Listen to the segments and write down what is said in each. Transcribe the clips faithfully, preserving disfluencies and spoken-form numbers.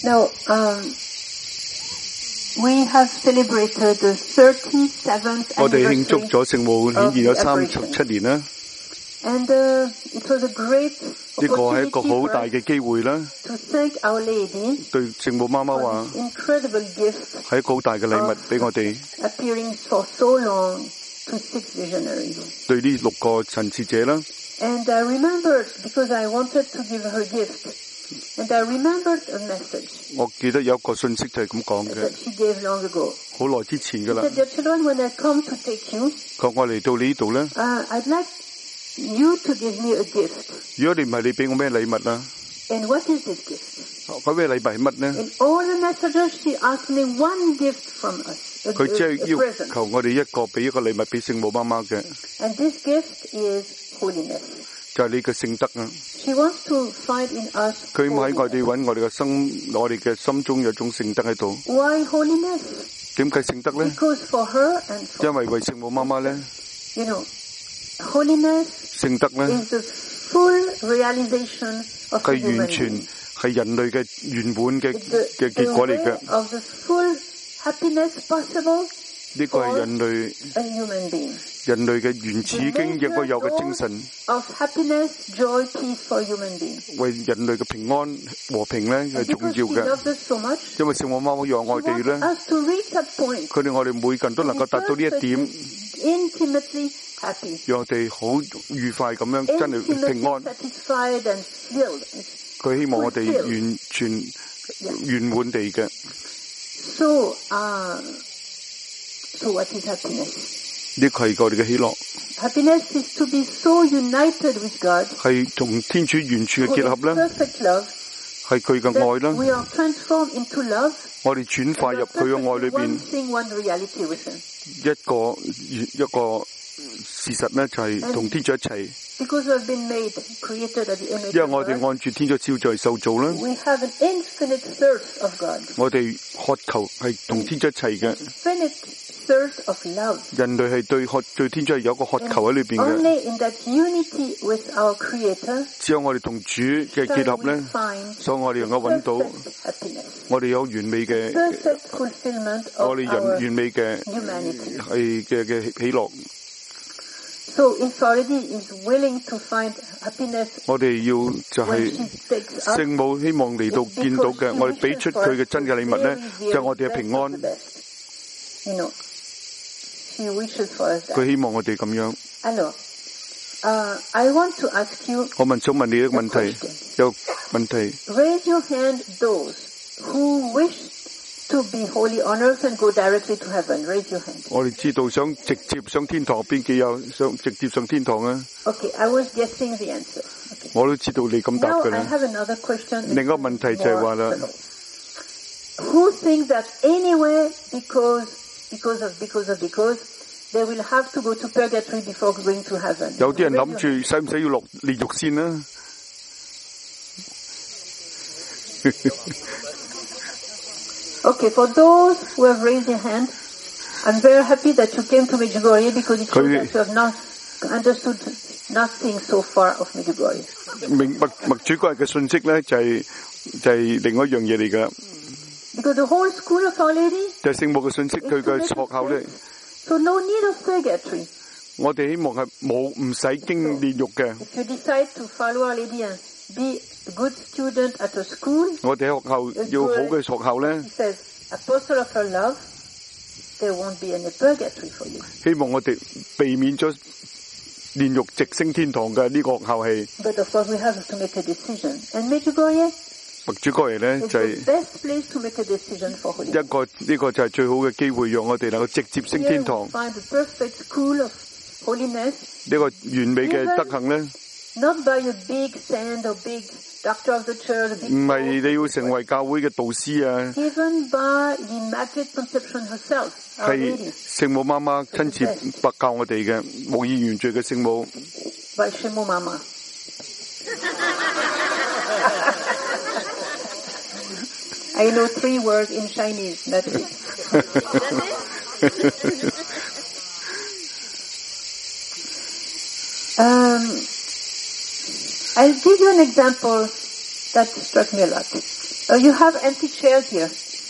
Now, um, we have celebrated the thirty-seventh 我哋慶祝 anniversary 咗聖母顯現咗三十七年啦， and uh, it was a great 呢個係一個 opportunity 好 for 大 us 嘅機會啦。 to thank Our Lady 對聖母媽媽 for 話 this incredible gift 係一個好大嘅禮物俾我哋， appearing for so long to six visionaries. 對呢六個陳設者啦。 And I remembered, because I wanted to give her gift, and I remembered a message 我記得有一個信息就係咁講嘅， that she gave long ago. 好耐之前噶 She 啦。 said, "Dear children, when I come to take you, 佢話我嚟到呢度咧， uh, I'd like you to give me a gift." 如果你唔係你俾我咩禮物啊？ And what is this gift? 嗰咩禮物係乜咧？ In all the messages, she asked me one gift from us, a, 佢只 a, 係 a 要 present. 求我哋一個俾一個禮物俾聖母媽媽嘅， And this gift is holiness. 就係你嘅聖德啊！ She wants to find in us 佢喺我 holiness. 哋揾我哋嘅心，我哋嘅心中有種聖德喺度。 Why holiness? 點解聖德咧？ Because for her and for, 因為為聖母媽媽咧， you know, holiness 聖德咧 is the full realization of the 係 human 完全 being. 係人類嘅圓滿嘅 It's the, 嘅 the 結果嚟 way 嘅。 of the full happiness possible 呢個係人類 a human being. 人類嘅原始已經應該有嘅精神， Of happiness, joy, peace for human beings. 為人類嘅平安和平咧係 And 重 because 要 she 嘅。 loves us so much, 因為聖母媽媽讓 she 我哋 wants 咧， us to reach that point. 佢哋我哋每個人都能夠達到呢一點， Intimately happy. 讓我哋好愉快咁樣真係 Intimately 平安。 satisfied and filled. 佢希望我哋完全圓滿地嘅。 So, uh, so what is happiness? 呢個係我哋嘅喜樂， Happiness is to be so united with God, 係同天主完全嘅結合 for 啦， perfect love, 係佢嘅愛 that 啦。 we are transformed into love, 我哋轉化入 and 佢嘅愛裏 perfectly one 邊， thing, one reality with Him. 一個一個事實咧就係同天主一齊， Because we have been made, created at the image 因為 of 我哋 God, 按住天主照在受造啦。 we have an infinite thirst of God, 我哋渴求係同天主一齊嘅， infinite thirst of love. 人類係對渴對天主係有個渴求喺裏邊嘅。 Only in that unity with our Creator 只有我哋同主嘅結 can 合咧 we，find 所以我哋能夠揾到 perfect happiness, 我哋有完美嘅， perfect fulfillment 我 of 哋人 our 完美嘅 humanity. 係嘅嘅喜樂。 So if Our Lady is willing to find happiness 我哋要就 when 係 she takes us, 聖母希望嚟到見到嘅，我哋俾出佢嘅真嘅禮物咧，就係我哋嘅平安。 You know, she wishes for us 佢 that. 希望我哋咁樣。 Alors, uh, I want to ask you, 我問想問你一個問題，有問題， raise your hand those who wish to be holy on earth and go directly to heaven. Raise your hand. 我哋知道想直接上天堂，邊幾有想直接上天堂啊？ Okay, I was guessing the answer. Okay. 我都知道你咁答 Now 嘅 I 啦。 have another question. 另一個問題就係話啦， Who think that anyway, because, because of, because of, because, they will have to go to purgatory before going to heaven? 有啲人諗住使唔使要落煉獄先啦？ Okay, for those who have raised their hand, I'm very happy that you came to Medjugorje because it shows that you have not understood nothing so far of Medjugorje. 明白麥主嗰日嘅信息咧，就係就係另外一樣嘢嚟噶， Because the whole school of Our Lady 就係聖母嘅信息， is 佢 to 嘅 make 學校咧 us，so no need of purgatory. 我哋希望係冇唔使經煉獄嘅。 If you decide to follow Our Lady and be a good student at a school, 我哋喺學校要好嘅學校咧， it says, Apostle of her love, there won't be any purgatory for you. 希望我哋避免咗煉獄直升天堂嘅呢個學校係 But of course we have to make a decision. And Medjugorje 麥主哥爺咧， is 就係 the best place to make a decision for 一 holiness. 個呢個就係最好嘅機會，讓我哋能夠直接升 Here 天 we 堂。 find the perfect school of holiness, 呢個完美嘅德行咧， not by a big saint or big doctor of the church, a big 唔係 pope, 你要成為教會嘅導師啊， given by the Immaculate Conception herself, Our 係 Lady, 聖母媽媽親自白教我哋嘅無意原罪嘅聖母。 by Shemo Mama. I know three words in Chinese, that's it. um, I'll give you an example that struck me a lot. Uh, you have empty chairs here.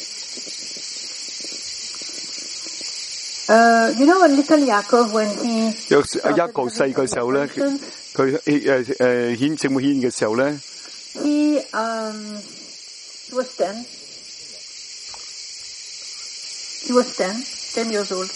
Uh, you know, when little Yaakov, when he 有Yaakov細個時候咧，佢誒誒誒顯聖母顯嘅時候咧 he um he was ten. He was ten, ten years old.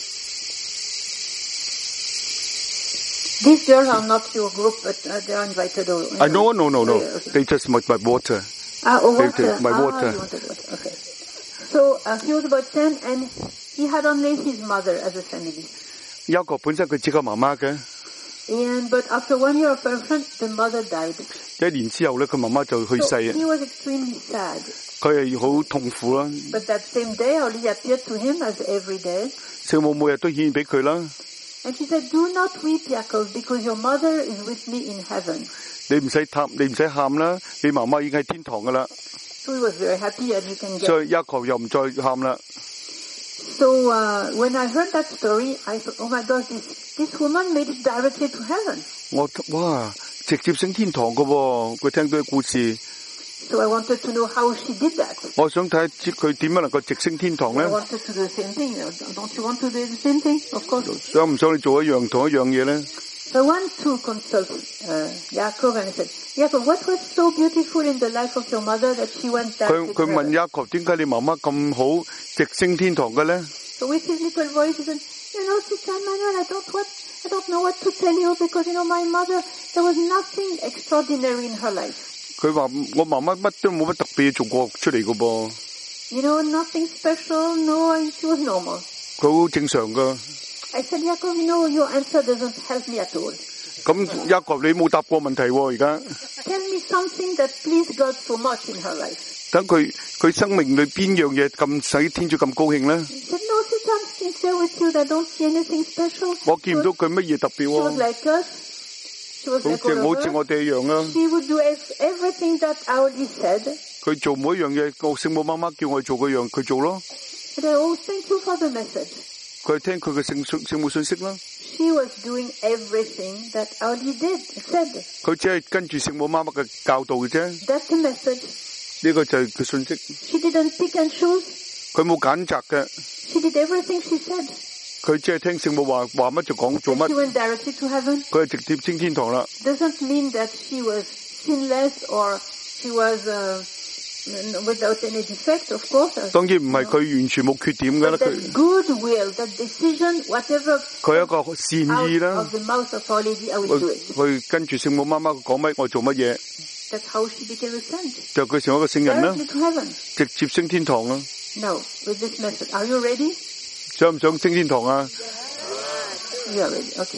These girls are not your group, but uh, they are invited. Or, I no no no no. Oh, yeah, okay. They just want my water. Ah, oh, water. They, they, my ah, water. You wanted water. Okay. So uh, he was about ten, and he had only his mother as a family. Yaakov 本身佢只個媽媽嘅， And but after one year of girlfriend, the mother died. 一年之後咧，佢媽媽就去 So 世啊， he was extremely sad. 佢係好痛苦啦。 But that same day, Oli appeared to him as every day. 聖母每日都顯現俾佢啦。 And she said, "Do not weep, Yaakov, because your mother is with me in heaven." 你唔使喊，你唔使喊啦，你媽媽已經喺天堂噶啦。 So he was very happy, and he can get. 所以 Yaakov 又唔再喊啦。 So uh, when I heard that story, I thought, "Oh my God, this this woman made it directly to heaven." 我哇，直接升天堂噶喎！佢聽到啲故事， So I wanted to know how she did that. 我想睇下佢點樣能夠直升天堂 I 咧？ wanted to do the same thing. Don't you want to do the same thing? Of course. 想唔想你做一樣同一樣嘢咧？ So I went to consult uh, Yaakov and I said, "Yaakov, what was so beautiful in the life of your mother that she went 佢 directly 佢 to 問 heaven?" Yaakov 點解你媽媽咁好，直升天堂嘅咧？ So with his little voice, he said, "You know, Sister Emmanuel, I don't what, I don't know what to tell you because you know my mother, there was nothing extraordinary in her life. 佢話我媽媽乜都冇乜特別做過出嚟嘅噃， You know, nothing special. No, she was normal." 佢好正常噶。 I said, "Yaakov, you know, your answer doesn't help me at all. 咁 Yaakov 你冇答過問題喎，而家 Tell me something that pleased God so much in her life." 等佢佢生命裏邊樣嘢咁使天主咁高興咧？ He said, "No, Sister, I'm sincere with you. I don't see anything special." 我見唔到佢乜嘢特別 She was 喎， like us. She was 好 like 似 all 好 of 似 us. 我哋一樣啊！ She would do ev- everything that Aoli said. 佢做每一樣嘢，個聖母媽媽叫我做嗰樣，佢做咯。 But I oh, thank you for the message. 佢係聽佢嘅聖信聖母信息啦。 She was doing everything that Aoli did, said. 佢只係跟住聖母媽媽嘅教導嘅啫。 That's the message. 呢個就係佢信息。 She didn't pick and choose. 佢冇揀擇嘅， She did everything she said. 佢只係聽聖母話話乜就講做 And 乜 she。went directly to heaven. 佢係直接升天堂啦。 Doesn't mean that she was sinless or she was uh, without any defect, of course. 當然唔係佢完全冇缺點嘅啦， But 佢 that good will, that decision, whatever 佢有一個善意 out 啦 of。the mouth of Our Lady, I will do 佢 it. 佢跟住聖母媽媽講乜，我做乜嘢， That's how she became a saint. 就佢成為一個聖人啦， Directly to heaven. 直接升天堂啦。 Now, with this message, are you ready? 想唔想升天堂啊？ You are ready. Okay.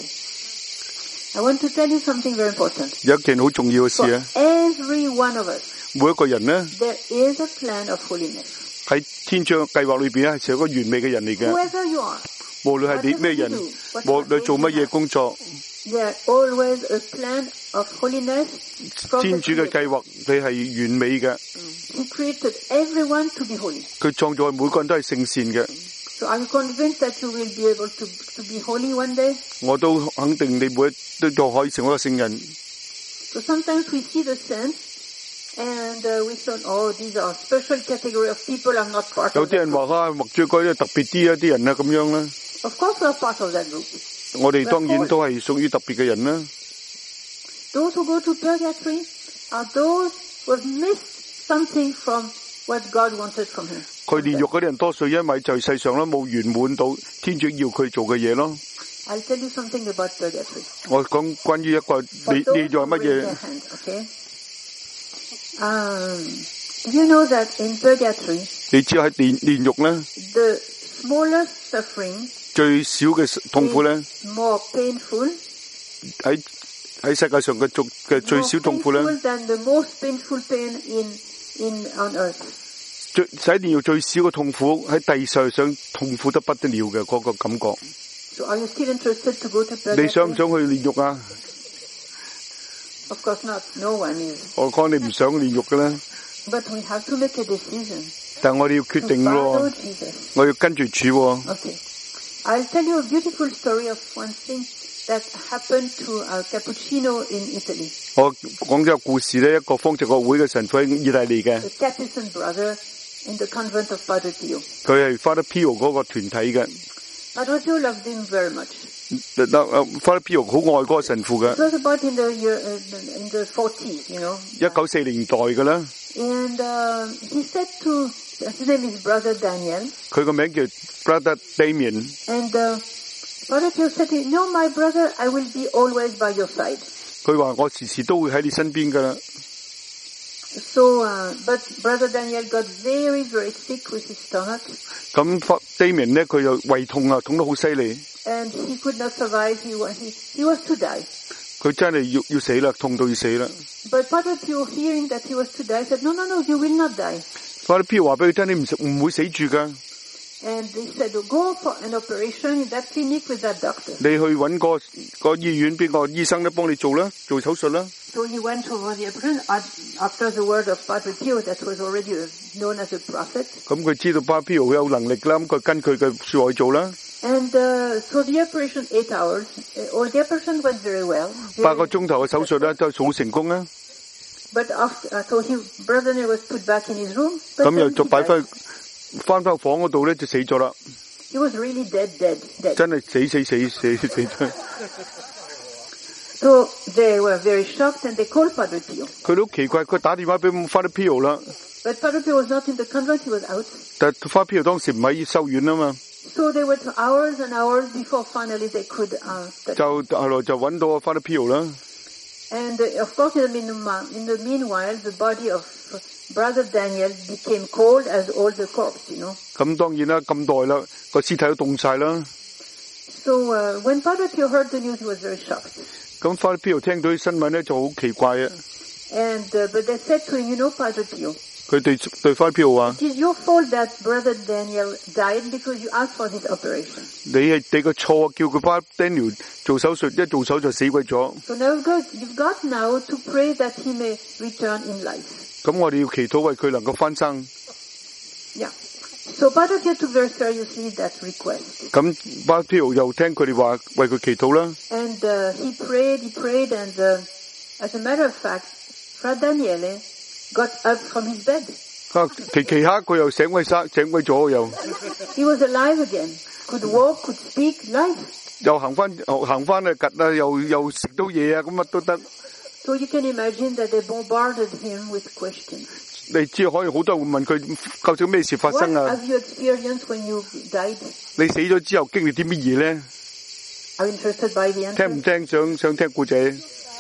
I want to tell you something very important. 有一件好重要嘅事 For 啊！ every one of us, 每一個人咧 there is a plan of holiness. 喺天主嘅計劃裏邊咧，係一個完美嘅人嚟嘅。 Whoever you are, 無論係你咩人，無論做乜嘢工作， there always a plan of holiness from 天 the 主嘅 Creator. 計劃你係完美嘅。 He created everyone to be holy. 佢創造每個人都係聖善嘅。 So are you convinced that you will be able to, to be holy one day? 我都肯定你每一都都可以成為一個聖人。 So sometimes we see the saints and uh, we thought, oh, these are special category of people, I'm not part 有 of 啲 that 人 group. 話啊，默主哥咧特別啲啊，啲人啊咁樣啦。 Of course we are part of that group. 我哋當然都係屬於特別嘅人啦。 Those who go to purgatory are those who have missed something from what God wanted from him. 佢煉獄嗰啲人多數因為在世上咧冇圓滿到天主要佢做嘅嘢咯。 I'll tell you something about purgatory. 我講關於一個 For 你 those 你做 who 係乜 raise 嘢 their？ hand, okay? Um, you know that in purgatory, 你知喺煉煉獄咧 the smallest suffering 最少嘅痛苦咧 is more painful, 喺喺世界上嘅最嘅最 more 少痛苦咧， painful than the most painful pain in in on earth. 最使煉獄最少嘅痛苦喺地上上痛苦得不得了嘅嗰個感覺。 So are you still interested to go to 你想唔 purgatory? 想去煉獄啊？ Of course not. No one is. 我講你唔想煉獄嘅咧， But we have to make a decision 但係我哋要決 to 定 follow 咯， Jesus. 我要跟住主喎。 Okay. I'll tell you a beautiful story of one thing that happened to a cappuccino in Italy. 我講咗個故事咧，一個方濟各會嘅神父喺意大利嘅。 The Capuchin brother in the convent of Padre Pio. 佢係 Father Pio 嗰個團體嘅。 Padre Pio loved him very much. Father Pio 好愛嗰個神父嘅。 It was about in the year uh, in the forties, you know. 一九四零年代嘅啦。 And uh, he said to his name is Brother Daniel. 佢個名叫 Brother Damien. And uh, Father Pio said, "No, my brother, I will be always by your side." 佢話我時時都會喺你身邊噶啦。 So, uh, but Brother Daniel got very, very sick with his stomach. 咁 Damien 咧，佢又胃痛啊，痛得好犀利。 And he could not survive. He was he, he was to die. 佢真係要要死啦，痛到要死啦。 But Padre Pio, hearing that he was to die, said, "No, no, no, you will not die." Father Pio 話俾佢聽，你唔唔會死住噶。 And they said, "Go for an operation in that clinic with that doctor." 你去揾個個醫院邊個醫生咧，幫你做啦，做手術啦。 So he went for the operation after the word of Padre Pio that was already known as a prophet. 咁佢知道 Padre Pio 有能力啦，咁佢跟佢嘅說話去做啦。 And uh, so the operation eight hours, or the operation went very well. 八個鐘頭嘅手術咧，都好成功啊。 But after, uh, so his brother was put back in his room. 咁又再擺翻翻翻房嗰度咧，就死咗啦。 He was really dead, dead, dead. 真係死死死死死咗。 So they were very shocked and they called Padre Pio. 佢都好奇怪，佢打電話俾 Father Pio 啦。 But Padre Pio was not in the convent; he was out. 但 Father Pio 當時唔喺修院啊嘛。 So they went hours and hours before finally they could. Uh, 就後來就揾到 Father Pio 啦。 And uh, of course, in the, meanwhile, in the meanwhile, the body of Brother Daniel became cold as all the corpse, you know. 咁當然啦，咁耐啦，個屍體都凍晒啦。 So uh, when Padre Pio heard the news, he was very shocked. 咁 Father Pio 聽到啲新聞咧，就好奇怪啊。 And uh, but they said to him, "You know, Padre Pio." 佢對對 Father Pio 話 "It is your fault that Brother Daniel died because you asked for this operation." 你係你個錯，叫佢幫 Daniel 做手術，一做手就死鬼咗。 So now you've got, you've got now to pray that he may return in life. 咁我哋要祈禱為佢能夠翻生。 Yeah. So Padre Pio took very seriously that request. 咁 Father Pio 又聽佢哋話為佢祈禱啦。 And uh, he prayed, he prayed, and uh, as a matter of fact, Fra Daniele got up from his bed. 啊，期期下佢又醒鬼生，醒鬼咗又。 He was alive again. Could walk, could speak, life. 又行翻行翻啊，趌啊，又又食到嘢啊，咁乜都得。 So you can imagine that they bombarded him with questions. 你知可以好多人會問佢究竟咩事發生啊？ What have you experienced when you died? 你死咗之後經歷啲乜嘢咧？ Are you interested by the answer? 聽唔聽想想聽故仔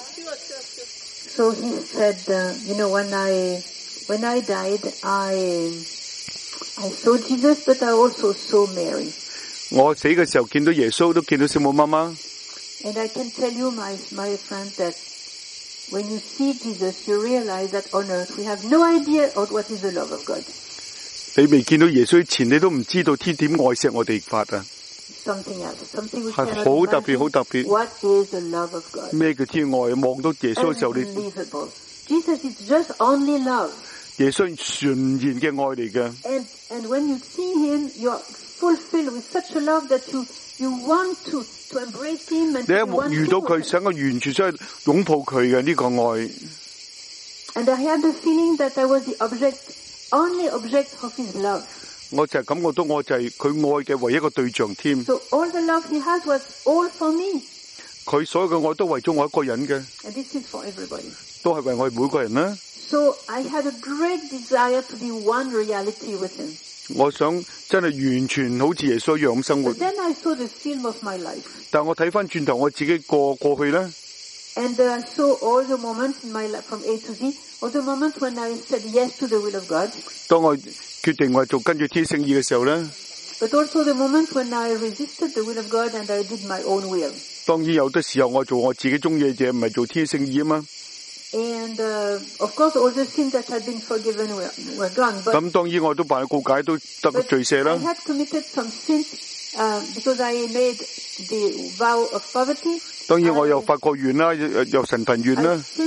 So he said, uh, you know, when I when I died, I I saw Jesus, but I also saw Mary. 我死嘅時候見到耶穌，都見到聖母媽媽。 And I can tell you, my my friend, that when you see Jesus, you realize that on earth we have no idea of what is the love of God. 你未見到耶穌前，你都唔知道天點愛錫我哋法啊！ Something else, something we 係 cannot 好特別，好 imagine. 特別。 What is the love of God? 咩叫天愛？望到耶穌嘅時候，你 Unbelievable. Jesus is just only love. 耶穌純然嘅愛嚟嘅。 And and when you see him, you're fulfilled with such a love that you you want to to embrace him and 你 you 一 want 遇到 to. 佢，想我完全想擁抱佢嘅呢個愛。 And I had the feeling that I was the object, only object of his love. 我就係感覺到我就係佢愛嘅唯一一個對象添。 So all the love he has was all for me. 佢所有嘅愛都為咗我一個人嘅， And this is for everybody. 都係為我哋每個人啦。 So I had a great desire to be one reality with him. 我想真係完全好似耶穌一樣咁生活。 But then I saw the film of my life. 但我睇翻轉頭，我自己過過去咧。 And I saw all the moments in my life from A to Z, all the moments when I said yes to the will of God. 當我決定我做跟住天聖意嘅時候咧， But also the moment when I resisted the will of God and I did my own will. 當然有啲時候我做我自己中意嘅嘢，唔係做天聖意啊嘛。 And uh, of course all the sins that had been forgiven were, were gone. But, 咁當然我都辦告解，都得 but 罪赦 I 啦。 had committed some sins uh, because I made the vow of poverty. 當然我又發過願啦，又又神貧願 I 啦。 sinned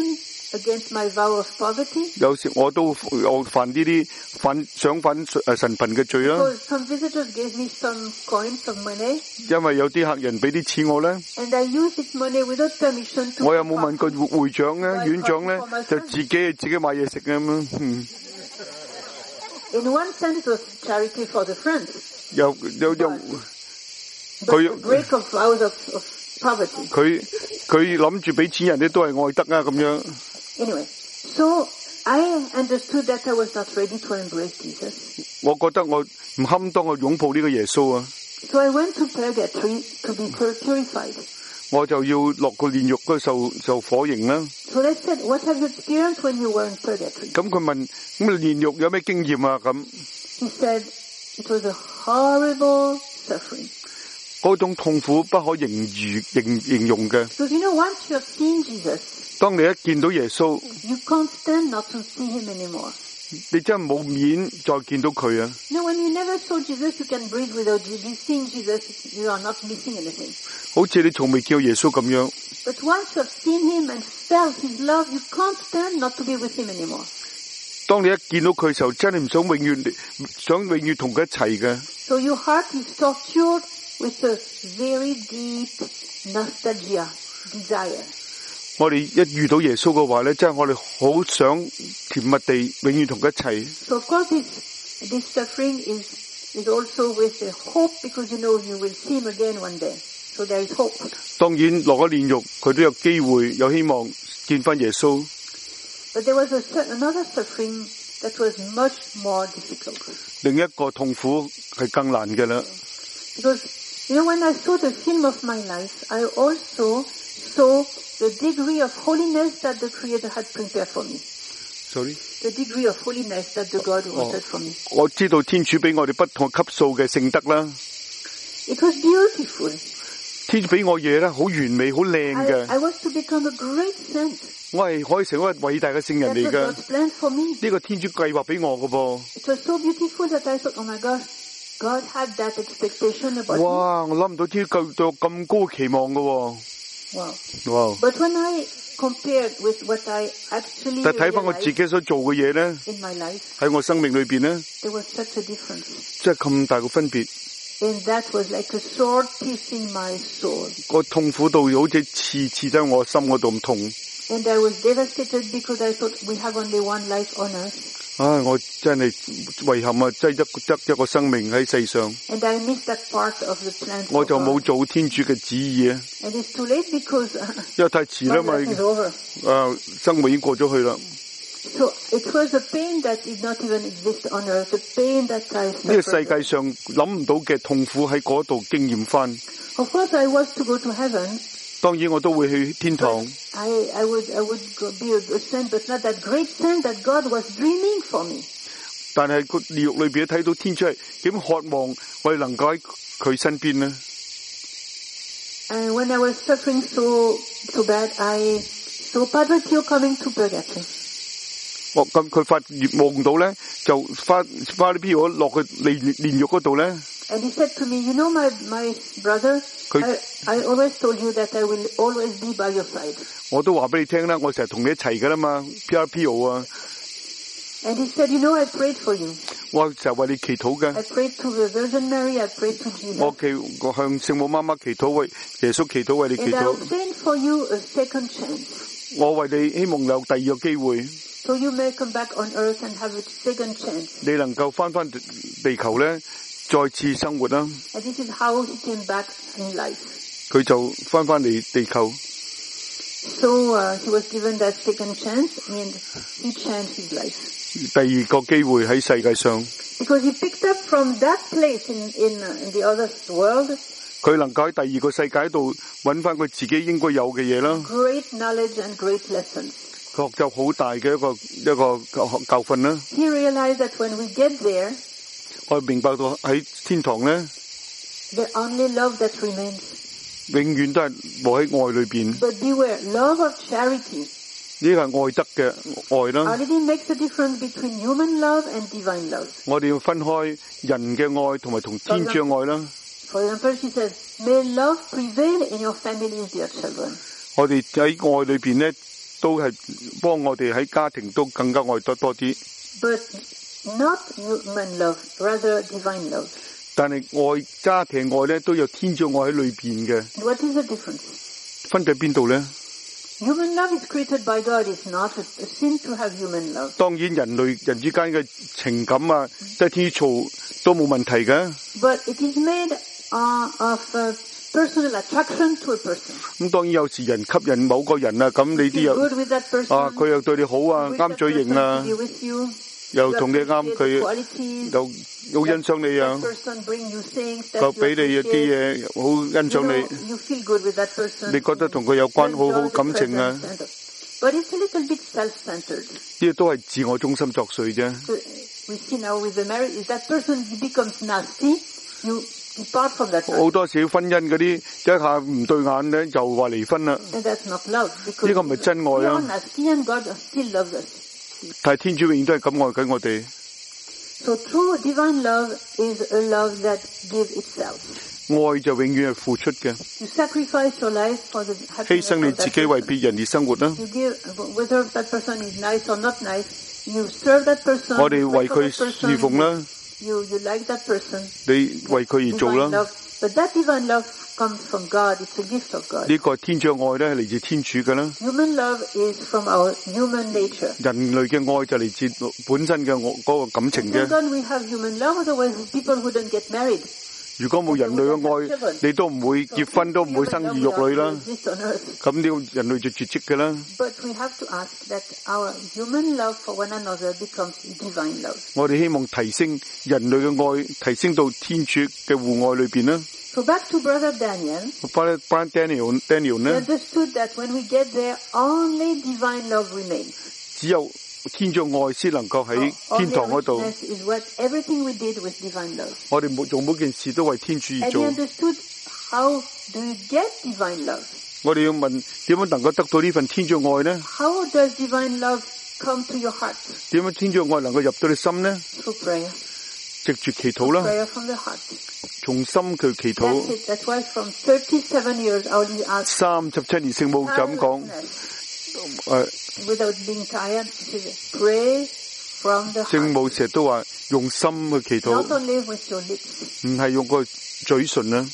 against my vow of poverty. 有時我都我犯呢啲犯想犯誒神貧嘅罪啦。 Because some visitors gave me some coins of money. 因為有啲客人俾啲錢我咧。 And I used this money without permission to. 我有冇問過會長咧、院長咧，就自己自己買嘢食咁樣。嗯。 In one sense, it was charity for the friends. 有有有。 佢 break of vows of of poverty. 佢佢諗住俾錢人咧都係愛德啊咁樣。 Anyway, so I understood that I was not ready to embrace Jesus. 我覺得我唔堪當我擁抱呢個耶穌啊。 So I went to purgatory to be purified. 我就要落個煉獄嗰度受受火刑啦。 So they said, "What have you experienced when you were in purgatory?" 咁佢問：咁煉獄有咩經驗啊？咁 He said, "It was a horrible suffering." 嗰種痛苦不可形容形形容嘅。 Because you know, once you have seen Jesus, 當你一見到耶穌 you can't stand not to see him anymore. 你真係冇面再見到佢啊。 No, when you never saw Jesus, you can breathe without Jesus. Seeing Jesus, you are not missing anything. 好似你從未見到耶穌咁樣。 But once you have seen him and felt his love, you can't stand not to be with him anymore. 當你一見到佢嘅時候，真係唔想永遠想永遠同佢一齊嘅。 So your heart is tortured with a very deep nostalgia, desire. 我哋一遇到耶穌嘅話咧，真係我哋好想甜蜜地永遠同佢一齊。 So of course this, this suffering is, is also with a hope because you know you will see him again one day. So there is hope. 當然落咗煉獄，佢都有機會有希望見翻耶穌。 But there was a, another suffering that was much more difficult. 另一個痛苦係更難嘅啦。 Because you know, when I saw the film of my life, I also saw the degree of holiness that the Creator had prepared for me. Sorry? The degree of holiness that the God wanted for me. 我知道天主俾我哋不同級數嘅聖德啦。 It was beautiful. 天主俾我嘢咧，好完美、好靚嘅。 I, I was to become a great saint. 我係可以成為一個偉大嘅聖人嚟嘅。 That was God's plan for me. 呢個天主計劃俾我嘅噃。 It was so beautiful that I thought, oh my gosh, God had that expectation about me. 哇！我諗唔到天主對我咁高嘅期望嘅喎。 Wow. Wow. But when I compared with what I actually 但睇翻我自己所做嘅嘢咧， in my life, 喺我生命裏邊咧， there was such a difference. 即係咁大嘅分別。 And that was like a sword piercing my soul. 個痛苦到好似刺刺喺我心嗰度咁痛。 And I was devastated because I thought we have only one life on earth. 唉，我真係遺憾啊！真係一得一個生命喺世上。 And I missed that part of the plan. 我就冇做天主嘅旨意啊。 And it's too late because 因為太遲啦嘛。誒，生命已經過咗去啦。 So it was a pain that did not even exist on earth. The pain that I suffered. 呢個世界上諗唔到嘅痛苦喺嗰度經驗翻。 Of course, I was to go to heaven. 當然我都會去天堂。 I I would I would be a saint, but not that great saint that God was dreaming for me. 但係個煉獄裏邊睇到天主係點渴望我哋能夠喺佢身邊呢？ And when I was suffering so so bad, I saw Padre Pio coming to purgatory. 我咁佢發夢到咧，就發發啲 Pio 落去煉煉獄嗰度咧。 And he said to me, you know, my my brother, I I always told you that I will always be by your side. 我都話俾你聽啦，我成日同你一齊噶啦嘛 ，Padre Pio 啊。 And he said, you know, I prayed for you. 我成日為你祈禱嘅。 I prayed to the Virgin Mary. I prayed to Jesus. 我祈我向聖母媽媽祈禱，為耶穌祈禱，為你祈 And I 禱。 obtained for you a second chance. 我為你希望有第二個機會。 So you may come back on earth and have a second chance. 你能夠翻翻地球咧，再次生活啦。 And this is how he came back in life. 佢就翻翻嚟地球。 So uh, he was given that second chance, and he changed his life. 第二個機會喺世界上。 Because he picked up from that place in in, uh, in the other world. 佢能夠喺第二個世界度揾翻佢自己應該有嘅嘢啦。 Great knowledge and great lessons. 佢學習好大嘅一個一個教訓啦。 He realized that when we get there, 我明白到喺天堂咧 the only love that remains. 永遠都係活喺愛裏邊。 But beware, love of charity. 呢個係愛德嘅愛啦。 Already makes a difference between human love and divine love. 我哋要分開人嘅愛同埋同天主嘅愛啦。 For example, she says, "May love prevail in your families, dear children." 我哋喺愛裏邊咧， 都係幫我哋喺家庭都更加愛得多啲。 But not human love, rather divine love. 但係愛家庭愛咧都有天主愛喺裏邊嘅。 What is the difference? 分喺邊度咧？ Human love is created by God. It's not a sin to have human love. 當然人類人之間嘅情感啊，即係天主都冇問題嘅。 But it is made uh, of uh, personal attraction to a person. 咁當然有時人吸引某個人啊，咁你啲又啊，佢又對你好啊，啱嘴型啊，又同你啱，佢又好欣賞你啊，就俾你一啲嘢好欣賞你，你覺得同佢有關好好感情啊。 But it's a little bit self-centered. 呢啲都係自我中心作祟啫。 So we see now with the marriage, if that person becomes nasty, you depart from that person. 好多時婚姻嗰啲一下唔對眼咧，就話離婚啦。 And that's not love, because 呢個唔係真愛啊。 we are nasty and God still loves us. 但係天主永遠都係咁愛緊我哋。 So true divine love is a love that gives itself. 愛就永遠係付出嘅。 You sacrifice your life for the happiness of that person. 犧牲你自己為別人而生活啦。 You give, whether that person is nice or not nice, you serve that person. 我哋為佢侍奉啦。 You you like that person. 你為佢而做啦。 But that divine love comes from God. It's a gift of God. 呢個天主嘅愛咧係嚟自天主嘅啦。 Human love is from our human nature. 人類嘅愛就嚟自本身嘅我嗰個感情啫。 Then we have human love, otherwise people wouldn't get married. 如果冇人類嘅愛，你都唔會結婚，都唔會生兒育女啦。咁呢個人類就絕跡嘅啦。 But we have to ask that our human love for one another becomes divine love. 我哋希望提升人類嘅愛，提升到天主嘅互愛裏邊啦。 So back to Brother Daniel. Brother Daniel Daniel 呢 He understood that when we get there, only divine love remains. 只有天主愛先能夠喺天堂嗰度。我哋做每件事都為天主而做。我哋要問點樣能夠得到呢份天主愛呢？點樣天主愛能夠入到你心呢？藉住祈禱啦，從心去祈禱。三十七年聖母就咁講。 Without being tired, pray from the heart. 聖母成日都話用心去祈禱， Not only with your lips. 唔係用個嘴唇啊。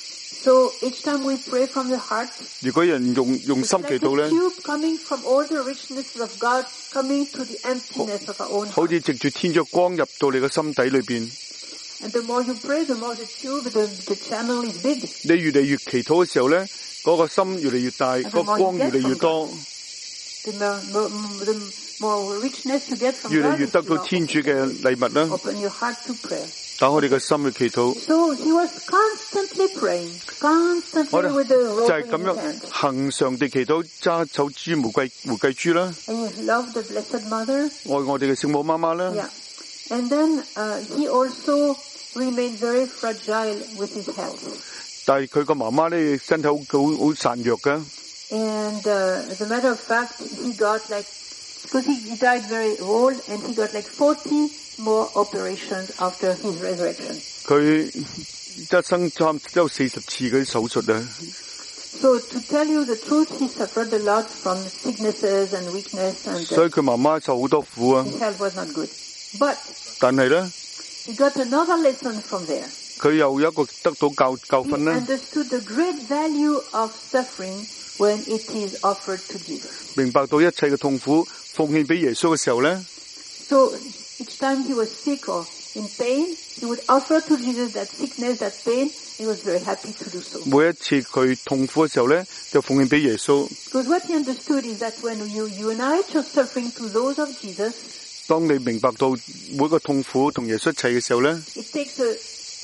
So each time we pray from the heart, 如果人用用心祈禱咧， tube coming from all the richness of God, coming to the emptiness of our own heart. 好似藉住天主光入到你個心底裏邊。 And the more you pray, the more the tube, the, the channel is big. 你越嚟越祈禱嘅時候咧，嗰個心越嚟越大，個光越嚟越多。 The more, the more richness you get from 越嚟越得到天主嘅禮物啦。 Open your heart to prayer. 打開你個心去祈禱。 So he was constantly praying, constantly with the rope 就係咁樣恆常地祈禱，揸手珠玫瑰玫瑰珠啦。 And he loved the Blessed Mother. 愛我哋嘅聖母媽媽啦。 Yeah. And then uh, he also remained very fragile with his health. 但係佢個媽媽咧身體好好好孱弱㗎。 And uh, as a matter of fact, he got like, because he, he died very old, and he got like forty more operations after his resurrection. 佢一生差唔多有四十次嗰啲手術啊。 So to tell you the truth, he suffered a lot from sicknesses and weakness, and uh, 所以佢媽媽受好多苦啊。 his health was not good. But 但係咧， he got another lesson from there. 佢又有一個得到教教訓 He 咧。 understood the great value of suffering when it is offered to Jesus. 明白到一切嘅痛苦奉獻俾耶穌嘅時候咧。 So each time he was sick or in pain, he would offer to Jesus that sickness, that pain. He was very happy to do so. 每一次佢痛苦嘅時候咧，就奉獻俾耶穌。 Because what he understood is that when you unite your suffering to those of Jesus, 當你明白到每個痛苦同耶穌一齊嘅時候咧， it takes a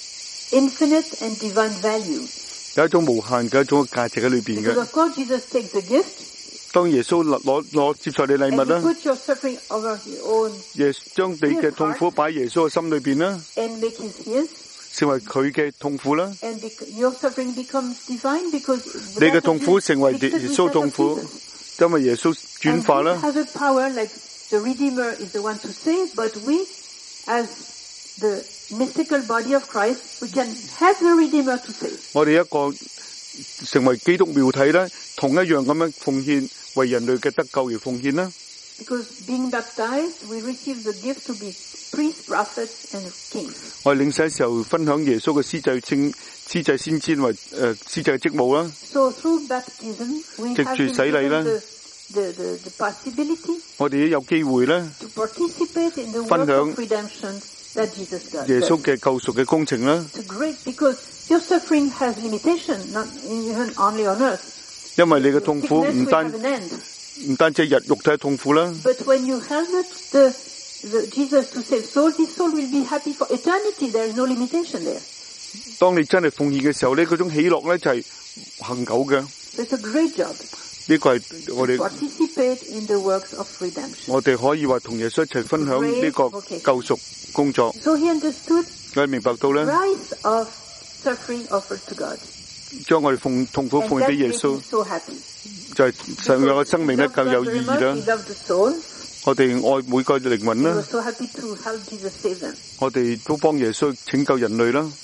infinite and divine value. 有一種無限嘅一種價值喺裏邊 Because 嘅。 of course Jesus takes the gift. 當耶穌攞攞攞接受你禮物 And 啦 he， put your suffering over your own 耶將你嘅痛苦擺耶穌嘅心裏邊啦， and make it his. 成為佢嘅痛苦啦。 And bec- your suffering becomes divine because 你嘅痛苦成為耶穌痛苦，因為耶穌轉化啦。 has a power like the Redeemer is the one to save, but we, as the mystical body of Christ, we can have the Redeemer to save. 我哋一個成為基督廟體咧，同一樣咁樣奉獻為人類嘅得救而奉獻啦。 Because being baptized, we receive the gift to be priests, prophets, and kings. 我哋領洗嘅時候分享耶穌嘅司祭聖司祭先知為誒司祭嘅職務啦。 So through baptism, we have been given the the the the possibility. 我哋有機會咧 to participate in the work of redemption that Jesus does. 耶穌嘅救贖嘅工程啦。 It's great because your suffering has limitation, not even only on earth. 因為你嘅痛苦唔單唔單止係日肉體嘅痛苦啦。 But when you help the the Jesus to save souls, this soul will be happy for eternity. There is no limitation there. 當你真係奉獻嘅時候咧，嗰種喜樂咧就係恆久嘅。 It's a great job. 呢個係我哋 participate in the works of redemption. 我哋可以話同耶穌一齊分享呢個救贖工作。 So he understood 我明白到咧 price of suffering offered to God. 將我哋奉痛苦奉獻俾耶穌，就係使我嘅生命咧更有意義啦。我哋愛每個靈魂啦，我哋都幫耶穌拯救人類啦。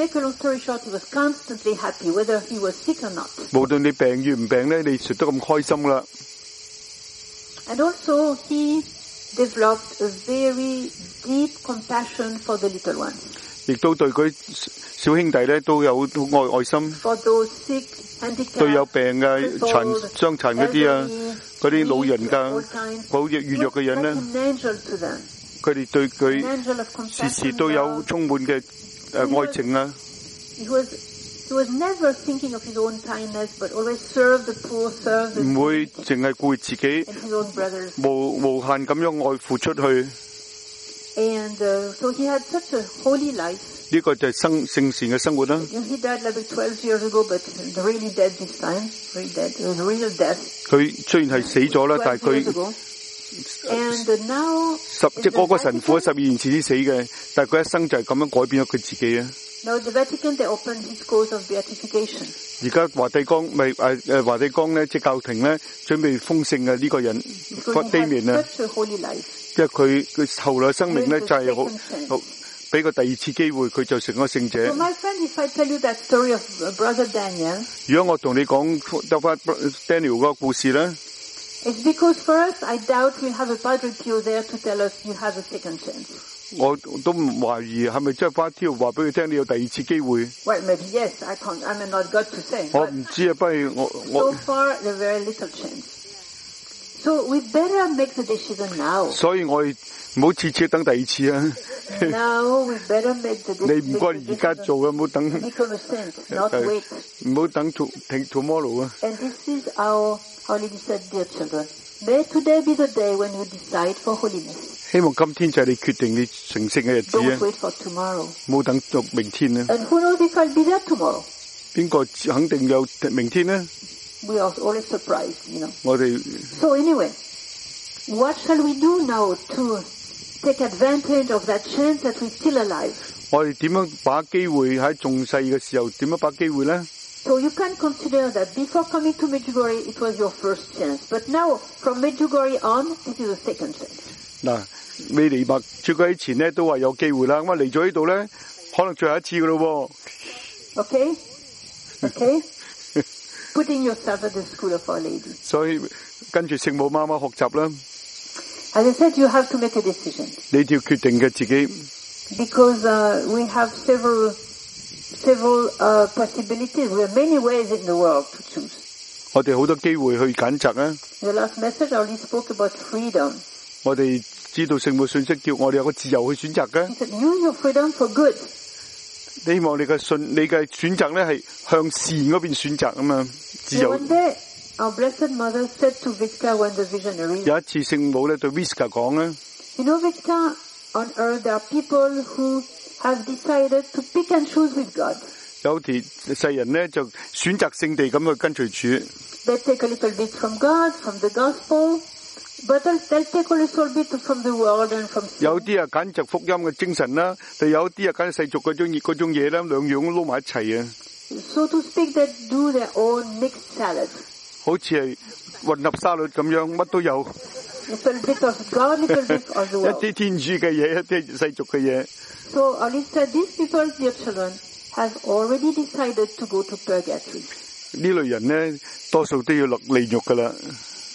無論你病與唔病咧，你食得咁開心啦。 And also he developed a very deep compassion for the little ones. 亦都對佢小兄弟咧都有好愛愛心。 For those sick, handicapped, 對有病嘅殘傷殘嗰啲啊，嗰啲老人家，好弱軟弱嘅人咧，佢哋對佢時時都有充滿嘅誒愛情啊。 He was never thinking of his own kindness, but always serve the poor, serve the 唔會淨係顧自己，無無限咁樣愛付出去。 And uh, so he had such a holy life. 呢個就係生聖善嘅生活啦。 He died like twelve years ago, but really dead this time. Really dead. It was real death. 佢雖然係死咗啦，但係佢 And now 十即嗰個神父喺十二年前先死嘅，但係佢一生就係咁樣改變咗佢自己啊。 Now the Vatican they opened his cause of beatification. 而家華帝岡咪誒誒華帝岡咧，即教廷咧準備封聖嘅呢個人 Damien 啊。因為佢佢後來生命咧就係好好俾個第二次機會，佢就成個聖者。 So my friend, if I tell you that story of Brother Daniel, 如果我同你講得翻 Daniel 嗰個故事咧 ，it's because first I doubt we'll have a Padre Pio there to tell us you have a second chance. 我都唔懷疑係咪真係Padre Pio話俾佢聽你有第二次機會。 Well, maybe yes. I can't. I'm not God to say. 我唔知啊，不如我我。 So far, there's very little chance. So we better make the decision now. 所以我哋唔好次次等第二次啊。 Now we better make the decision. 你唔該而家做啊，唔好等。 Become a saint, not wait. 唔好等 to tomorrow 啊。 And this is our holiness, dear children. May today be the day when you decide for holiness. 希望今天就係你決定你成聖嘅日子啊。 Don't wait for tomorrow. 唔好等到明天啊。 And who knows if I'll be there tomorrow? 邊個肯定有明天呢？ We are always surprised, you know. 我哋 So anyway, what shall we do now to take advantage of that chance that we're still alive? 我哋點樣把機會喺仲細嘅時候點樣把機會呢？ So you can consider that before coming to Medjugorje, it was your first chance. But now, from Medjugorje on, this is a second chance. 嗱，未嚟麥住佢以前咧都話有機會啦，咁啊嚟咗呢度咧，可能最後一次噶咯喎。 Okay, okay. Putting yourself at the school of Our Lady. 所以跟住聖母媽媽學習啦。 As I said, you have to make a decision. 你要決定嘅自己。 Because uh, we have several, several uh, possibilities. We have many ways in the world to choose. 我哋好多機會去揀擇啊。 The last message I already spoke about freedom. 我哋知道聖母信息叫我哋有個自由去選擇嘅。 He said, use your freedom for good. 希望你嘅信，你嘅選擇咧係向善嗰邊選擇啊嘛，自由。 One day, our Blessed Mother said to Visca, one of the visionaries. 有一次聖母咧對 Visca 講咧。 You know, Visca, on earth there are people who have decided to pick and choose with God. 有啲世人咧就選擇性地咁去跟隨主。 They take a little bit from God, from the gospel, but they'll, they'll take a little bit from the world and from sin. 有啲啊揀著福音嘅精神啦，但有啲啊揀世俗嗰種嗰種嘢啦，兩樣撈埋一齊啊。So to speak, they do their own mixed salad. 好似係混合沙律咁樣，乜都有。Little bit of God, little bit of the world. 一啲天主嘅嘢，一啲世俗嘅嘢。So Alisa, these people, dear children, have already decided to go to purgatory. 呢類人咧，多數都要落地獄噶啦。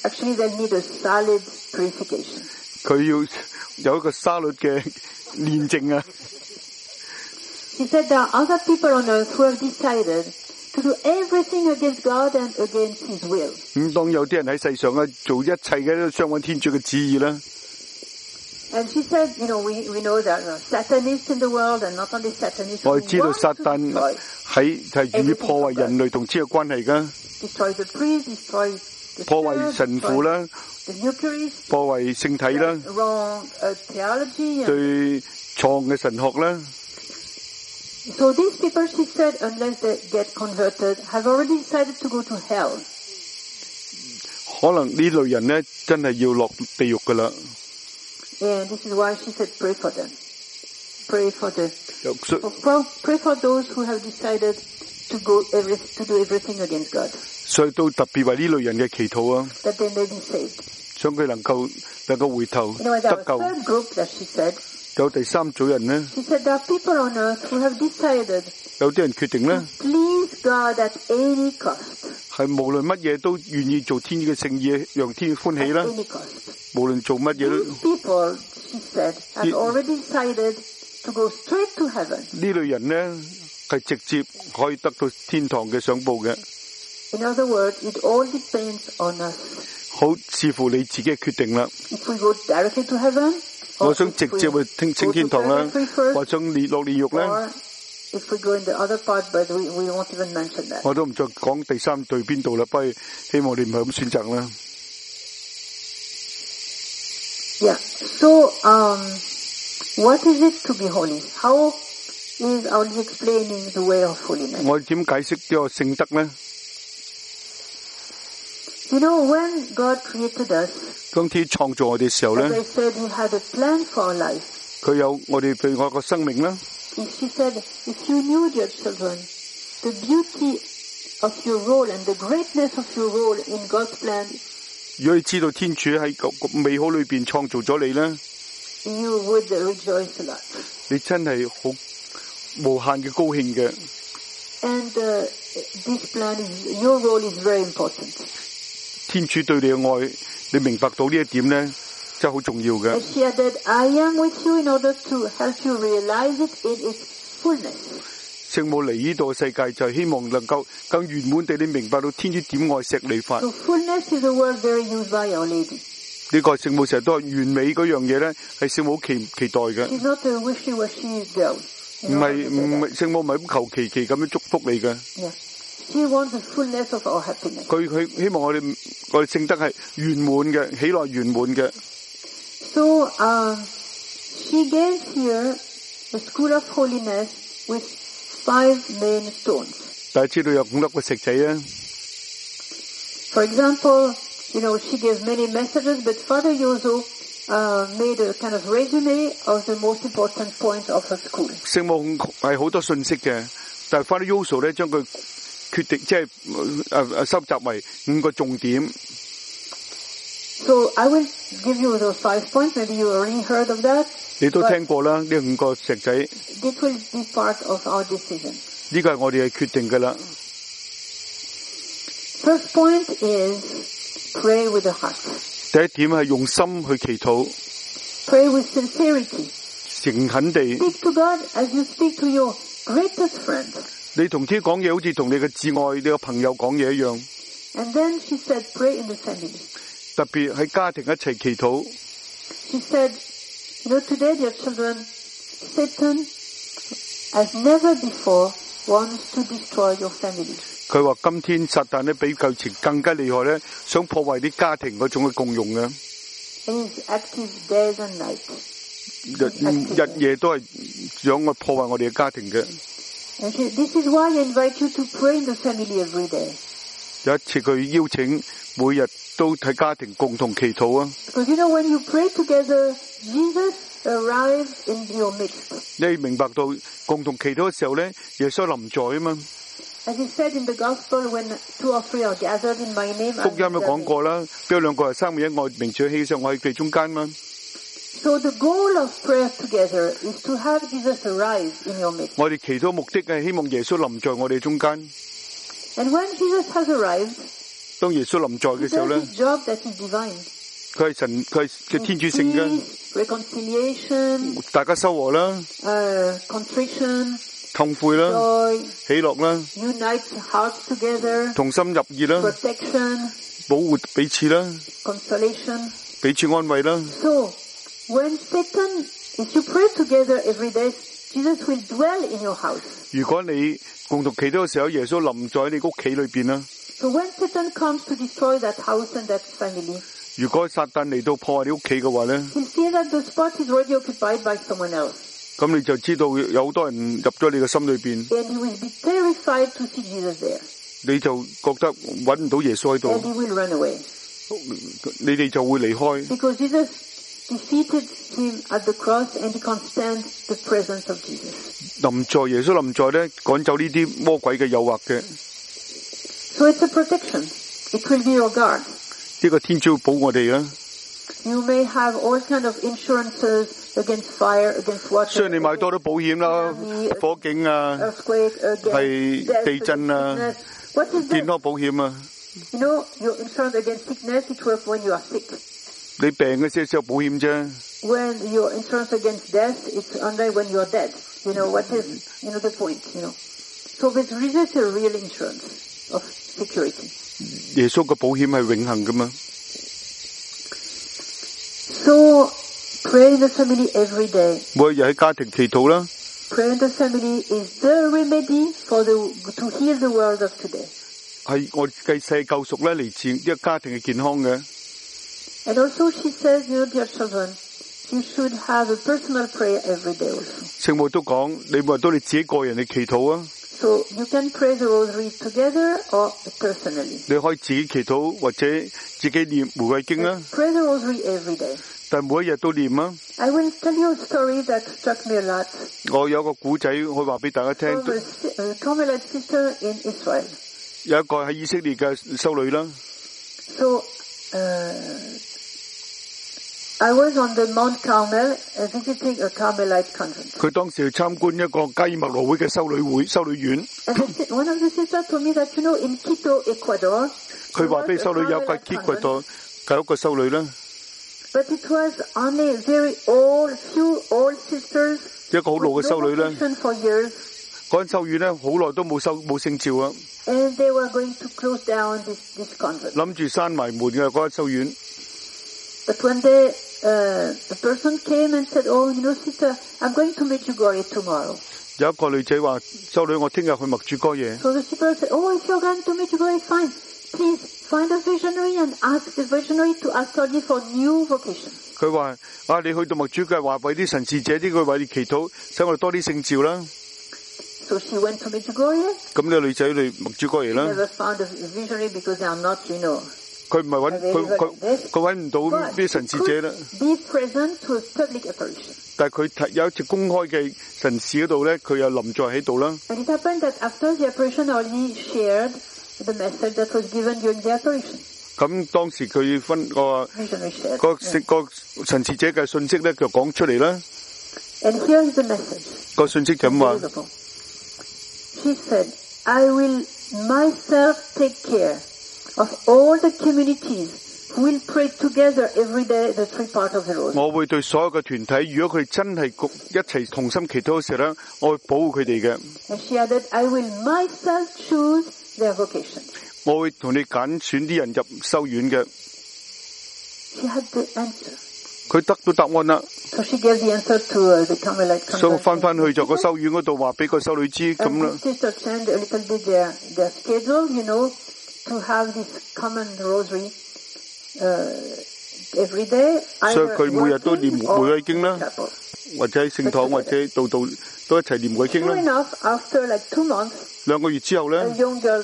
Actually, they'll need a solid purification. 佢要有一個沙律嘅煉淨啊。 She said there are other people on earth who have decided to do everything against God and against His will. 咁當有啲人喺世上啊，做一切嘅都相反天主嘅旨意啦。 And she said, you know, we we know that there are Satanists in the world, and not only Satanists. 我哋知道撒旦喺係與破壞人類同之有關係噶。 Destroy the priest, destroy the 破壞神父啦， the Eucharist, 破壞聖體啦， wrong uh, theology. 對錯嘅神學啦。 So these people, she said, unless they get converted, have already decided to go to hell. 可能呢類人呢，真係要落地獄噶啦。 And this is why she said, pray for them. Pray for the, for, pray for those who have decided to go every, to do everything against God. 所以都特別為呢類人嘅祈禱啊。 That they may be saved. 想佢能夠能夠回頭 you know, 得救。 Third group that she said, 有第三組人呢。 She said there are people on earth who have decided. 有啲人決定呢。 Please God at any cost. 係無論乜嘢都願意做天主嘅聖意，讓天主歡喜啦。無論做乜嘢都。 These people, she said, have already decided to go straight to heaven. 呢類人呢係直接可以得到天堂嘅賞報嘅。 In other words, it all depends on us. 好視乎你自己嘅決定啦。 If we go directly to heaven, 我想直接去聽升天堂啦，或者列落煉獄咧。 If we go in the other part, but we, we won't even mention that. 我都唔再講第三對邊度啦，不過希望你唔係咁選擇啦。 Yeah. So, um, what is it to be holy? How is our explaining the way of holiness? 我點解釋呢個聖德咧 You know, when God created us, 當天創造我哋嘅時候咧 as I said, He had a plan for our life. 佢有我哋對我個生命啦。 She said, if you knew, dear children, the beauty of your role and the greatness of your role in God's plan, 如果你知道天主喺個美好裏邊創造咗你咧 you would rejoice a lot. 你真係好無限嘅高興嘅。 And uh, this plan is, your role is very important. 天主對你嘅愛，你明白到呢一點咧，真係好重要嘅。 And she added, I am with you in order to help you realize it in its fullness. 聖母嚟呢度嘅世界就係希望能夠更圓滿地你明白到天主點愛錫你法。 So fullness is a word very used by Our Lady. 呢個聖母成日都係完美嗰樣嘢咧，係聖母期期待嘅。 She's not a wishy-washy girl. 唔係唔係聖母唔係咁求其其咁樣祝福你嘅。 Yeah. She wants the fullness of our happiness. 佢佢希望我哋我哋聖德係圓滿嘅，喜樂圓滿嘅。 So um, she gave here the school of holiness with five main stones. 大家知道有五粒嘅石仔啊。 For example, you know, she gave many messages, but Father Yozo uh, made a kind of resume of the most important points of her school. 聖母係好多信息嘅，但係 Father Yozo 咧將佢決定即係誒誒收集為五個重點。 So I will give you those five points. Maybe you already heard of that. 你都聽過啦，呢五個石仔。 This will be part of our decision. 呢個係我哋嘅決定㗎啦。 First point is pray with the heart. 第一點係用心去祈禱。 Pray with sincerity. 誠懇地。 Speak to God as you speak to your greatest friend. 你同天講嘢，好似同你嘅摯愛、你嘅朋友講嘢一樣。 And then she said, pray in the family. 特別喺家庭一齊祈禱。 She said, you know, today, dear children, Satan, as never before, wants to destroy your family. 佢話今天撒旦咧比舊前更加厲害咧，想破壞啲家庭嗰種嘅共融嘅。 And he's active days and nights. 日日夜都係想我破壞我哋嘅家庭嘅。 And this is why I invite you to pray in the family every day. 有一次佢邀請每日都喺家庭共同祈禱啊。 Because you know when you pray together, Jesus arrives in your midst. 你明白到共同祈禱嘅時候咧，耶穌臨在啊嘛。 As he said in the gospel, when two or three are gathered in my name, 福音都講過啦，邊有兩個係三個一我名字起上，我喺佢中間嘛。 So the goal of prayer together is to have Jesus arrive in your midst. 我哋祈禱目的係希望耶穌臨在我哋中間。 And when Jesus has arrived, 當耶穌臨在嘅時候咧，佢係神，佢係佢天主性嘅，大家修和啦，痛悔啦，喜樂啦，同心入意啦，保護彼此啦，彼此安慰啦。如果你共同祈禱嘅時候，耶穌臨在你屋企裏邊啦。如果撒旦嚟到破壞你屋企嘅話咧，咁你就知道有好多人入咗你嘅心裏邊，你就覺得揾唔到耶穌喺度，你哋就會離開。臨在耶穌臨在咧，趕走呢啲魔鬼嘅誘惑嘅。 So it's a protection. It will be your guard. 呢個天主會保我哋啊。 You may have all kind of insurances against fire, against water. 雖然你買多啲保險啦，火警啊，係地震啊，健康保險啊。 You know, your insurance against sickness it works when you are sick. 你病嘅時候先有保險啫。 When your insurance against death, it's only when you are dead. You know what is, you know the point. You know, so this is a real insurance of security. 耶穌嘅保險係永恆噶嘛。 So pray in the family every day. 每日喺家庭祈禱啦。 Pray in the family is the remedy for the to heal the world of today. 係我繼世救贖咧，嚟自一個家庭嘅健康嘅。 And also she says, you know, dear children, you should have a personal prayer every day also. 聖母都講，你每日都你自己個人嚟祈禱啊。 So you can pray the rosary together or personally. 你可以自己祈禱或者自己念玫瑰經啊。 Pray the rosary every day. 但每一日都念啊。 I will tell you a story that struck me a lot. 我有個古仔可以話俾大家聽。 From a Carmelite sister in Israel. 有一個喺以色列嘅修女啦。 So, uh, I was on the Mount Carmel uh, visiting a Carmelite convent. 佢當時去參觀一個加爾默羅會嘅修女會修女院。 And the, one of the sisters told me that, you know, in Quito, Ecuador, 佢話俾修女有個 Ecuador 嘅一個修女啦。 But it was only very old, few old sisters. 一個好老嘅修女啦。 For years. 嗰間修院咧，好耐都冇收冇聖召啊。 And they were going to close down this this convent. 諗住閂埋門嘅嗰間修院。 But one day, uh, the person came and said, "Oh, you know, sister, I'm going to Medjugorje tomorrow." 有一個女仔話：修女，我聽日去默主哥耶。 So the sister said, "Oh, if you're going to Medjugorje, fine. Please find a visionary and ask the visionary to ask you for new vocation." 佢話：啊，你去到默主哥話為啲神事者啲佢為你祈禱，使我哋多啲聖召啦。 So she went to Medjugorje. 咁呢個女仔去默主哥耶啦。 Never found a visionary because they are not, you know. 佢唔係揾佢佢佢揾唔到啲神事者啦。 Be present to a public apparition. 但係佢有一次公開嘅神事嗰度咧，佢又臨在喺度啦。 And it happened that after the apparition, only shared the message that was given during the apparition. 咁當時佢分個個個神事者嘅信息咧，就講出嚟啦。 And here is the message. 個信息咁話。 She said, "I will myself take care of all the communities who will pray together every day the three parts of the rosary." 我會對所有嘅團體，如果佢真係一齊同心祈禱嘅時候咧，我會保護佢哋嘅。 And she added, "I will myself choose their vocation." 我會同你揀選啲人入修院嘅。 She had the answer. 佢得到答案啦。 So she gave the answer to the Carmelite convent. 所以翻翻去咗個修院嗰度，話俾個修女知咁啦。 And the sisters changed a little bit their their schedule, you know, to have this common rosary uh, every day. 所以佢每日都念玫瑰經啦，或者喺聖堂或者度度都一齊念玫瑰經啦。 Sure enough, after like two months. 兩個月之後咧，有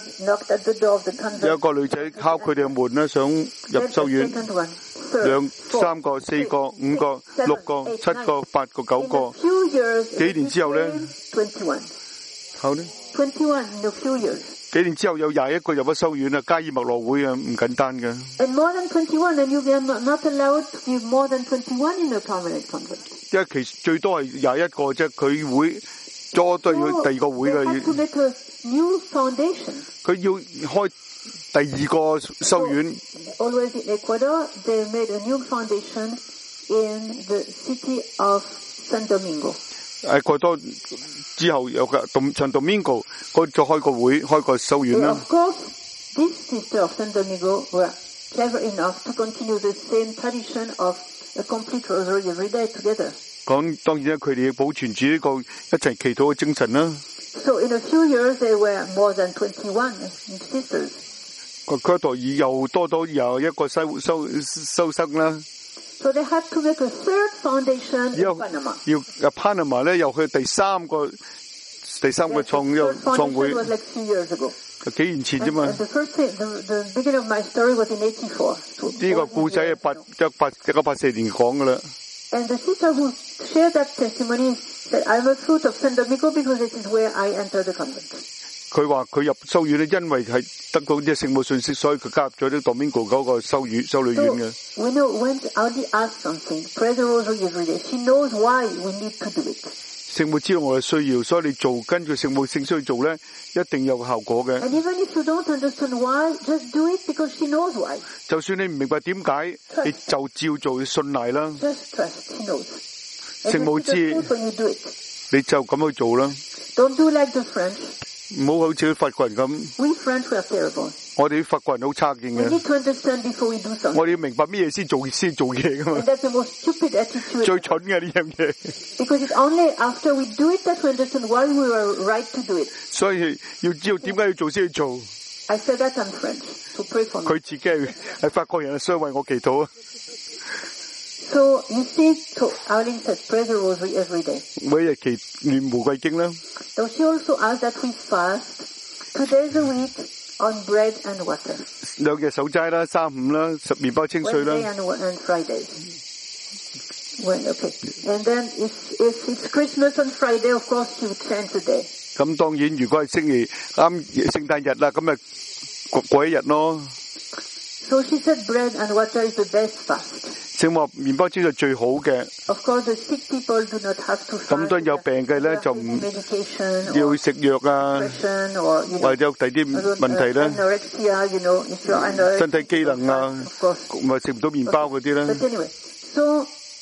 一個女仔敲佢哋嘅門咧，想入修院。兩三個、四個、五個、六個、七個、八個、九個。幾年之後咧，後呢？幾年之後有廿一個入咗修院啦，加爾默羅會啊，唔簡單嘅。因為其實最多係廿一個啫，佢會多對佢第二個會嘅。佢要開第第二個修院。 So, always in Ecuador, they made a new foundation in the city of San Domingo. 誒過多之後有個 San Domingo 嗰再開個會開個修院啦。 Of course, these sisters of San Domingo were clever enough to continue the same tradition of a complete rosary every day together. 講當然咧，佢哋保存住呢個一齊祈禱嘅精神啦。 So in a few years, there were more than twenty-one sisters. 嗰度又多多又一個修修修生啦。 So they had to make a third foundation in Panama. 要要 Panama 咧，又去第三個第三個創又創會。 Was like few years ago. 幾年前啫嘛。 The first thing, the, the beginning of my story was in eighty-four. 呢個故仔係八一八一九八四年講噶啦。 And the sister who shared that testimony said, "I'm a fruit of San Domingo because this is where I entered the convent." 佢話佢入修院咧，因為係得到啲聖母信息，所以佢加入咗啲 Domingo 嗰個修院修女院嘅。 So, we know when Audi asks something, pray the rosary every day. She knows why we need to do it. 聖母知道我嘅需要，所以你做根據聖母聖需去做咧，一定有效果嘅。 And even if you don't understand why, just do it because she knows why. 就算你唔明白點解，你就照做，信賴啦。 Just trust, she knows. 聖母知，你就咁去做啦。 Don't do like the French. 唔好好似法國人咁。 We French were terrible. 我哋啲法國人好差勁嘅。 We need to understand before we do something. 我哋要明白咩嘢先做先做嘢噶嘛。 And that's the most stupid attitude. 最蠢嘅呢樣嘢。 Because it's only after we do it that we understand why we were right to do it. 所以要知道點解要做先去做。 I said that in French to pray for me. 佢自己係係法國人，所以為我祈禱啊。 So you see, so Arlene said, pray the rosary every day. 每日祈念玫瑰經啦。 So she also asked that we fast two days a week on bread and water. 兩日守齋啦，三五啦，食麵包清水啦。 Wednesday and, and Friday. When, okay. And then if, if it's Christmas on Friday, of course you change the day. 咁當然，如果係星期啱聖誕日啦，咁咪過一日咯。 So she said bread and water is the best fast. 聖母話麵包清係最好嘅。 Of course, the sick people do not have to fast. 咁當然有病嘅咧就唔要食藥啊，或者有第啲問題咧， anorexia, you know, if you're anorexic, 身體機能啊，咪食唔到麵包嗰啲咧。 But anyway, so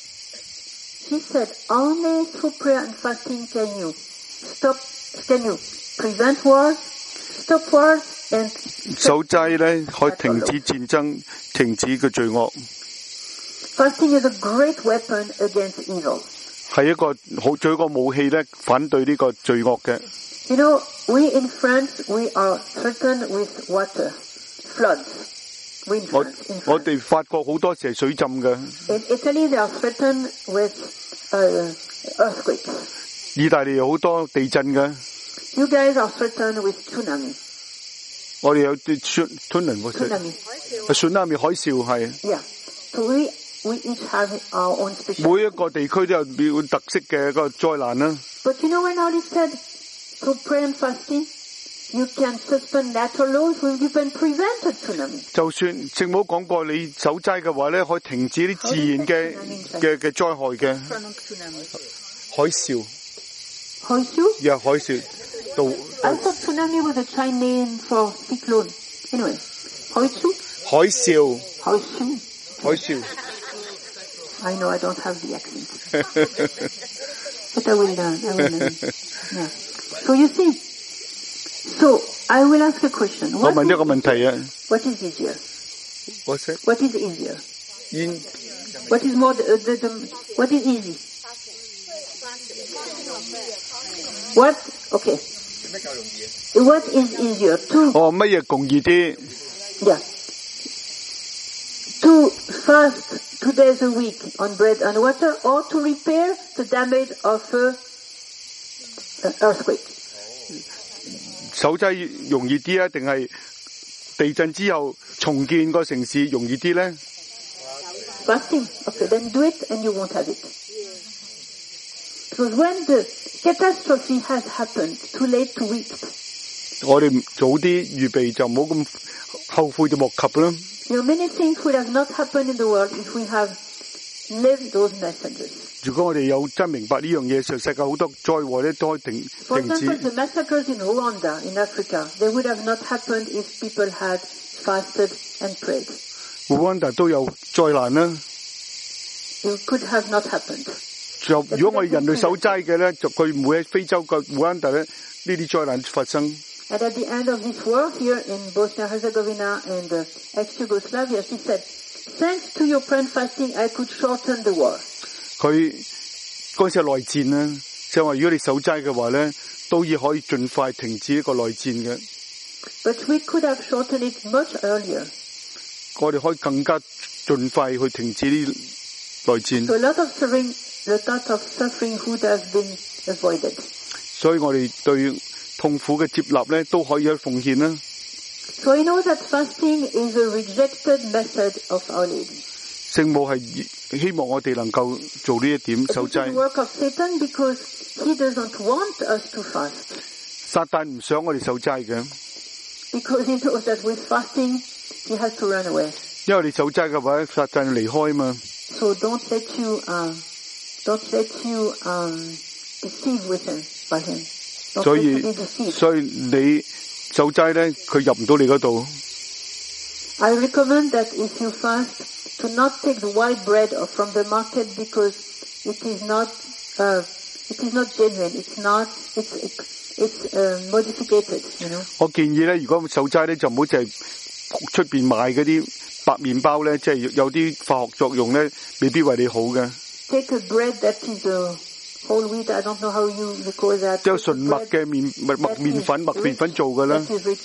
she said only through prayer and fasting can you stop, can you prevent wars, stop wars, and 守齋咧可以停止戰爭，停止個罪惡。 Fasting is a great weapon against evil. 係一個好最一個武器咧，反對呢個罪惡嘅。 You know, we in France we are threatened with water, floods. We in France, in France. 我哋法國好多時係水浸嘅。 In Italy they are threatened with uh, earthquakes. 意大利有好多地震嘅。 You guys are threatened with tsunami. 我哋有啲 tsunami， tsunami 海嘯係。 Yeah, so we we each have our own special. 每一個地區都有有特色嘅一個災難啦。 But you know when Holly said through prayer and fasting, you can suspend natural laws, you can prevent a tsunami. 就算聖母講過，你守齋嘅話咧，可以停止啲自然嘅嘅嘅災害嘅。海嘯。 海嘯？ Yeah, 海嘯。 I thought tsunami was a Chinese name for cyclone. Anyway, 海嘯？ 海嘯。 海嘯。 海嘯。 I know I don't have the accent. But I will learn. I will learn. Yeah. So you see, so I will ask a question. What 我問一個問題啊。 What is easier? What's it? What is easier? In, what is more, the, the, the, what is easy? What? Okay. What is easier? To, 哦，乜嘢容易啲 Yeah. To fast two days a week on bread and water, or to repair the damage of a, an earthquake? 守齋容易啲啊，定係地震之後重建個城市容易啲咧 Fasting. Okay, then do it and you won't have it. Because when the catastrophe has happened, too late to weep. 我哋早啲預備就唔好咁後悔就莫及啦。 You know, many things would have not happened in the world if we have lived those messages. 如果我哋有真明白呢樣嘢，世界好多災禍咧都可以停停止。 For example, the massacres in Rwanda, in Africa, they would have not happened if people had fasted and prayed. Rwanda 都有災難啦。 It could have not happened. 就如果我哋人類守齋嘅咧，就佢唔會喺非洲嘅 Rwanda 咧呢啲災難發生。 And at the end of this war here in Bosnia-Herzegovina and uh, ex-Yugoslavia, she said, "Thanks to your prayer and fasting, I could shorten the war." 佢嗰陣時係內戰啦，就話如果你守齋嘅話咧，都要可以盡快停止呢個內戰嘅。 But we could have shortened it much earlier. 我哋可以更加盡快去停止呢內戰。 So a lot of suffering, a lot of suffering would have been avoided. 所以我哋對痛苦嘅接納咧，都可以有奉獻啦。 So I know that fasting is a rejected method of Our Lady. 聖母係希望我哋能夠做呢一點守齋。 It is the work of Satan because he doesn't want us to fast. 撒旦唔想我哋守齋嘅。 Because he knows that with fasting he has to run away. 因為你守齋嘅話，撒旦離開嘛。 So don't let you, um, don't let you um, deceive with him by him. 所以所以你守齋咧，佢入唔到你嗰度。 I recommend that if you fast, to not take the white bread from the market because it is not, uh, it is not genuine. It's not, it's, it's uh, modified, you know. 我建議咧，如果守齋咧，就唔好淨係出邊買嗰啲白麵包咧，即係有啲化學作用咧，未必為你好嘅。 Take a bread that is a whole wheat. I don't know how you call that. 即係純麥嘅麵麥麥麵粉麥麵粉做嘅啦。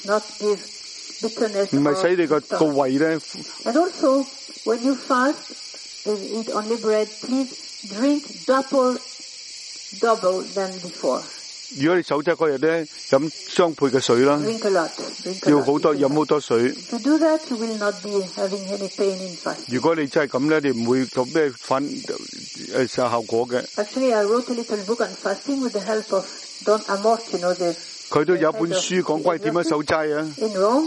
唔係使你個個胃咧。 And also, when you fast and eat only bread, please drink double, double than before. 如果你守齋嗰日咧，飲雙倍嘅水啦。 Drink a lot. Drink a lot. 要好多飲好多水。 To do that, you will not be having any pain in fasting. 如果你真係咁咧，你唔會有咩反誒效果嘅。 Actually, I wrote a little book on fasting with the help of Don Amort, you know the. 佢都有一本書講關於點樣守齋啊。 In Rome.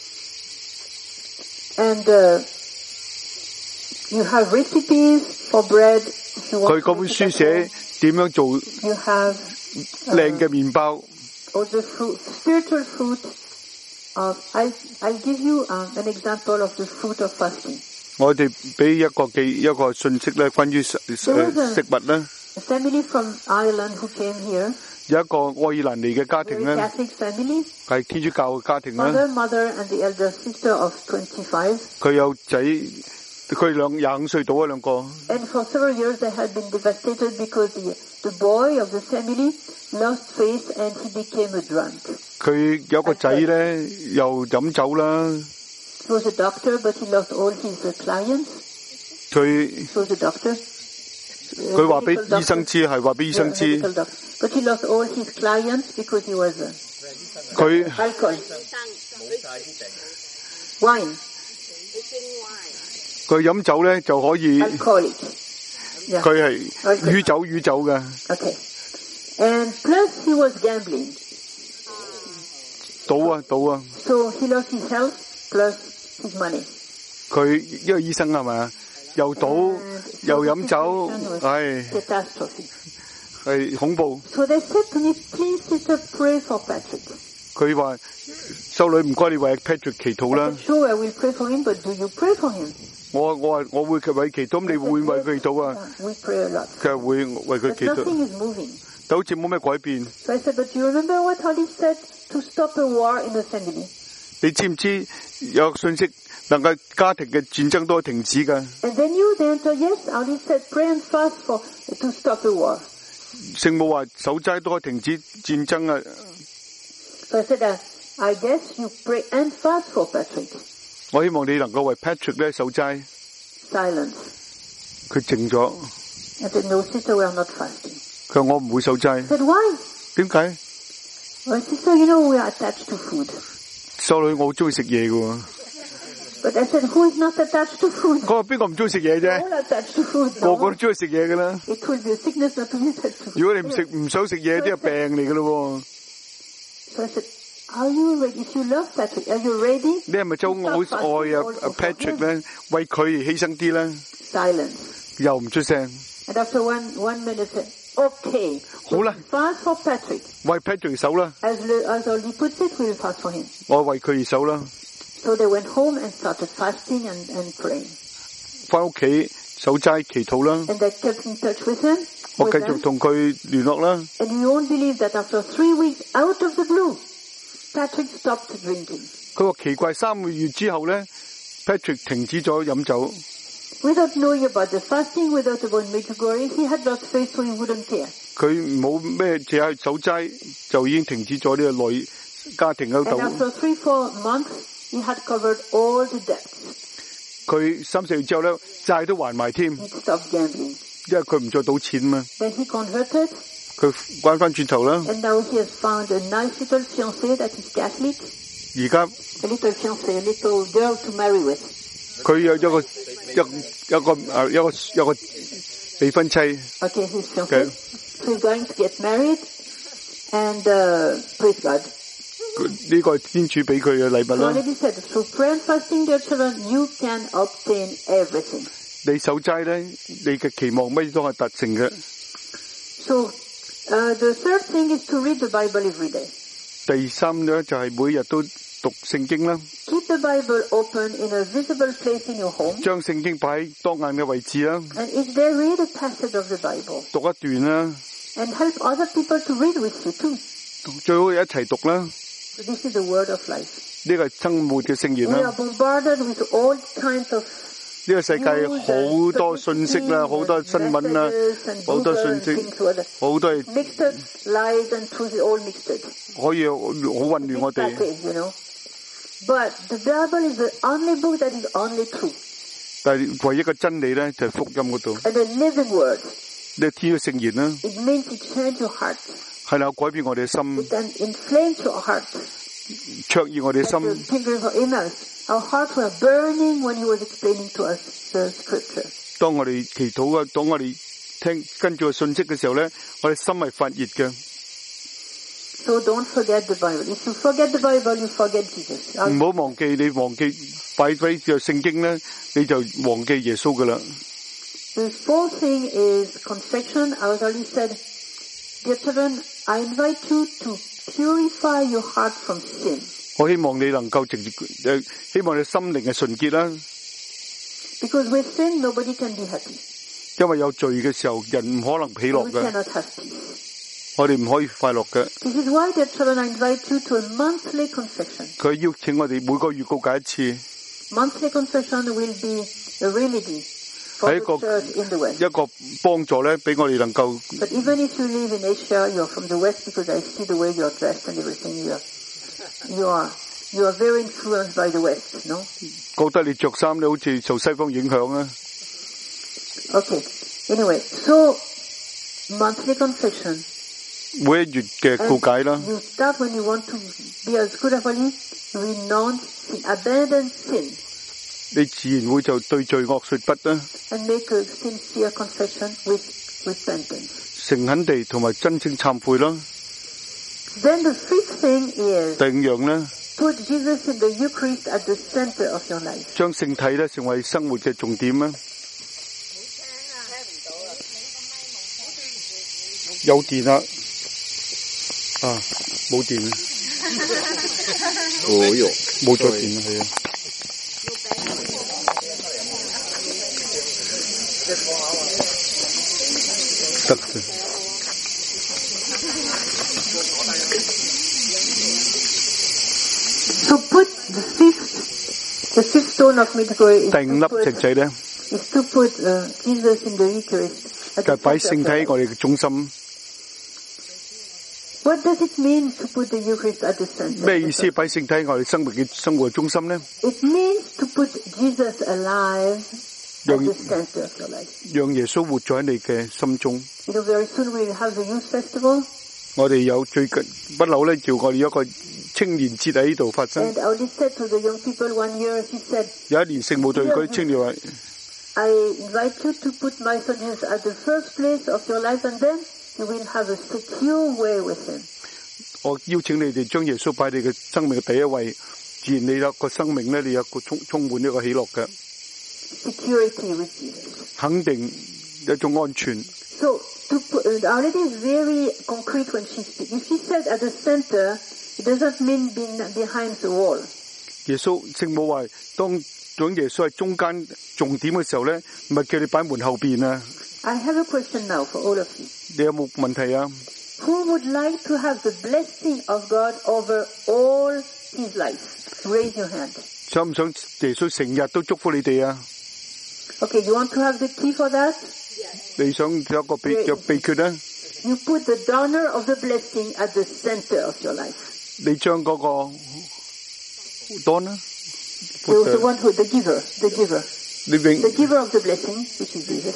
And uh, you have recipes for bread. 佢嗰本書寫點樣做 you have 靚嘅麵包。 Or the fruit, spiritual fruit of. I I'll give you um, an example of the fruit of fasting. 我哋俾一個記一個信息咧，關於食食物咧。 A family from Ireland who came here. 有一個愛爾蘭嚟嘅家庭咧，係天主教嘅家庭啦。 Mother, mother and the elder sister of twenty-five. 佢有仔，佢兩廿五歲到啊兩個。 And for several years they had been devastated because the the boy of the family lost faith and he became a drunk. 佢有個仔咧，又飲酒啦。 He was a doctor, but he lost all his uh, clients. 佢 He was a doctor. 佢話俾醫生知，係話俾醫生知。 But he lost all his clients because he was uh, 佢 alcohol, wine. 佢飲酒咧就可以。 Alcoholic. 佢係酗酒酗酒嘅。 Okay. And plus he was gambling. 賭啊賭啊。 So he lost his health plus his money. 佢因為醫生係咪？又賭又飲酒，唉，係恐怖。 So they said to me, please sister, pray for Patrick. 佢話修女唔該你為 Patrick 祈禱啦。 Sure, I will pray for him, but do you pray for him? 我我話我會為祈禱，你會為佢祈禱啊？ We pray a lot. 佢會為佢祈禱。 But nothing is moving. 但好似冇咩改變。 So I said, but you remember what Holly said to stop a war in the family? 你知唔知有信息能夠家庭嘅戰爭都停止㗎？ And then you the answer yes. Holly said pray and fast for to stop the war. 聖母話守齋都可以停止戰爭啊。 So I said, uh, I guess you pray and fast for Patrick. 我希望你能夠為 Patrick 咧守齋。 Silence. 佢靜咗。 I said, no, sister, we are not fasting. 佢話我唔會守齋。 I said, why? 點解？ Well, sister, you know we are attached to food. 修女，我好中意食嘢㗎。 But I said, who is not attached to food? 我話邊個唔中意食嘢啫？ All attached to food. 個個都中意食嘢㗎啦。 It will be a sickness not to be attached to food. 如果你唔食唔想食嘢，啲係病嚟㗎咯。 So I said, are you ready? If you love Patrick, are you ready? 你係咪就好愛啊 Patrick 咧？為佢而犧牲啲咧？ Silence. 又唔出聲。 And after one one minute, okay. 好啦 Fast for Patrick. 為 Patrick 手啦。 As as Aldi puts it, we will fast for him. 我為佢而手啦。 So they went home and started fasting and and praying. 返屋企守齋祈禱啦。 And they kept in touch with him. 我繼續同佢聯絡啦。 And you won't believe that after three weeks, out of the blue, Patrick stopped drinking. 佢話奇怪，三個月之後咧 ，Patrick 停止咗飲酒。 Without knowing about the fasting, without about Medjugorje, he had lost faith, so he wouldn't care. 佢冇咩只係守齋，就已經停止咗呢個內家庭嗰度。 And after three, four months, he had covered all the debts. 佢三四月之後咧，債都還埋添。 He stopped gambling. 因為佢唔再賭錢嘛。 Then he converted. 佢關翻轉頭啦。 And now he has found a nice little fiancée that is Catholic. 而家 a little fiancée, a little girl to marry with. 佢有一個一一個誒一個一個未婚妻。 Okay, he's fiancé. So he's going to get married, and uh, praise God. 呢個係天主俾佢嘅禮物啦。 So already said, through prayer and fasting, dear children, you can obtain everything. 你守齋咧，你嘅期望乜都係達成嘅。 So, uh, the third thing is to read the Bible every day. 第三咧就係每日都讀聖經啦。 Keep the Bible open in a visible place in your home. 將聖經擺喺當眼嘅位置啦。 And if they read a passage of the Bible. 讀一段啦。 And help other people to read with you too. 最好一齊讀啦。 So this is the word of life. 呢個係生活嘅聖言啦。 We are bombarded with all kinds of 呢個世界好多信息啦，好多新聞啦，好多信息，好多係 mixed lies and truth all mixed. 可以好混亂我哋。 You know, but the Bible is the only book that is only true. 但係唯一嘅真理咧就係福音嗰度。 And the living word. 呢天嘅聖言啦。 It means it changes your heart. 係啦，改變我哋嘅心。 It can inflame your heart. 灼熱我哋心。 Our hearts were burning when he was explaining to us the scripture. 當我哋祈禱嘅，當我哋聽跟住個信息嘅時候咧，我哋心係發熱嘅。 So don't forget the Bible. If you forget the Bible, you forget Jesus. 唔好忘記，你忘記擺喺個聖經咧，你就忘記耶穌噶啦。 The fourth thing is confession. I already said, dear children, I invite you to purify your heart from sin. 我希望你能夠直接誒，希望你心靈係純潔啦。 Because with sin, nobody can be happy. 因為有罪嘅時候，人唔可能喜樂嘅。 We cannot have peace. 我哋唔可以快樂嘅。 This is why, dear children, I invite you to a monthly confession. 佢邀請我哋每個月告解一次。 Monthly confession will be a remedy for the church in the West. 一個幫助咧，俾我哋能夠。 But even if you live in Asia, you're from the West because I see the way you're dressed and everything. You are, you are, you are very influenced by the West, no? 覺得你着衫咧，好似受西方影響啊。 Okay. Anyway, so monthly confession. 每一月嘅告解啦。 You start when you want to be as good as possible, renounce sin, abandon sin. 你自然會就對罪惡說不啦。 And make a sincere confession with repentance. 誠懇地同埋真正懺悔啦。 Then the fifth thing is. 第五樣咧。 Put Jesus in the Eucharist at the center of your life. 將聖體咧成為生活嘅重點啦。有電啦。啊，冇電啦。哦喲，冇咗電啦，係啊。得嘅。 So put the fifth, the fifth stone of Medjugorje. 第五粒石仔咧。 Is to put uh, Jesus in the Eucharist. 就擺聖體喺我哋嘅中心。 What does it mean to put the Eucharist at the center? 咩意思？擺聖體喺我哋生活嘅生活中心咧 ？It means to put Jesus alive at the center of your life. 讓耶穌活在你嘅心中。 You know, very soon we will have the Youth Festival. 我哋有最近不嬲咧，叫我哋一個青年節喺呢度發生。 And I already said to the young people one year, he said. 有一年聖母對嗰啲青年話 I invite you to put my son Jesus at the first place of your life, and then you will have a secure way with him. 我邀請你哋將耶穌擺你嘅生命嘅第一位，自然你有個生命咧，你有個充充滿一個喜樂嘅。 Security with Jesus. 肯定一種安全。 So to put, uh, Our Lady is very concrete when she speaks. If she said at the center, it doesn't mean being behind the wall. 耶穌聖母話，當講耶穌係中間重點嘅時候咧，唔係叫你擺門後邊啊。 I have a question now for all of you. 你有冇問題啊？ Who would like to have the blessing of God over all his life? Raise your hand. 想唔想耶穌成日都祝福你哋啊 ？Okay, you want to have the key for that? 你想有個秘有秘訣咧 ？You put the donor of the blessing at the center of your life. 你將嗰個 donor, the, the one who the giver, the giver, living, the giver of the blessing, which is Jesus.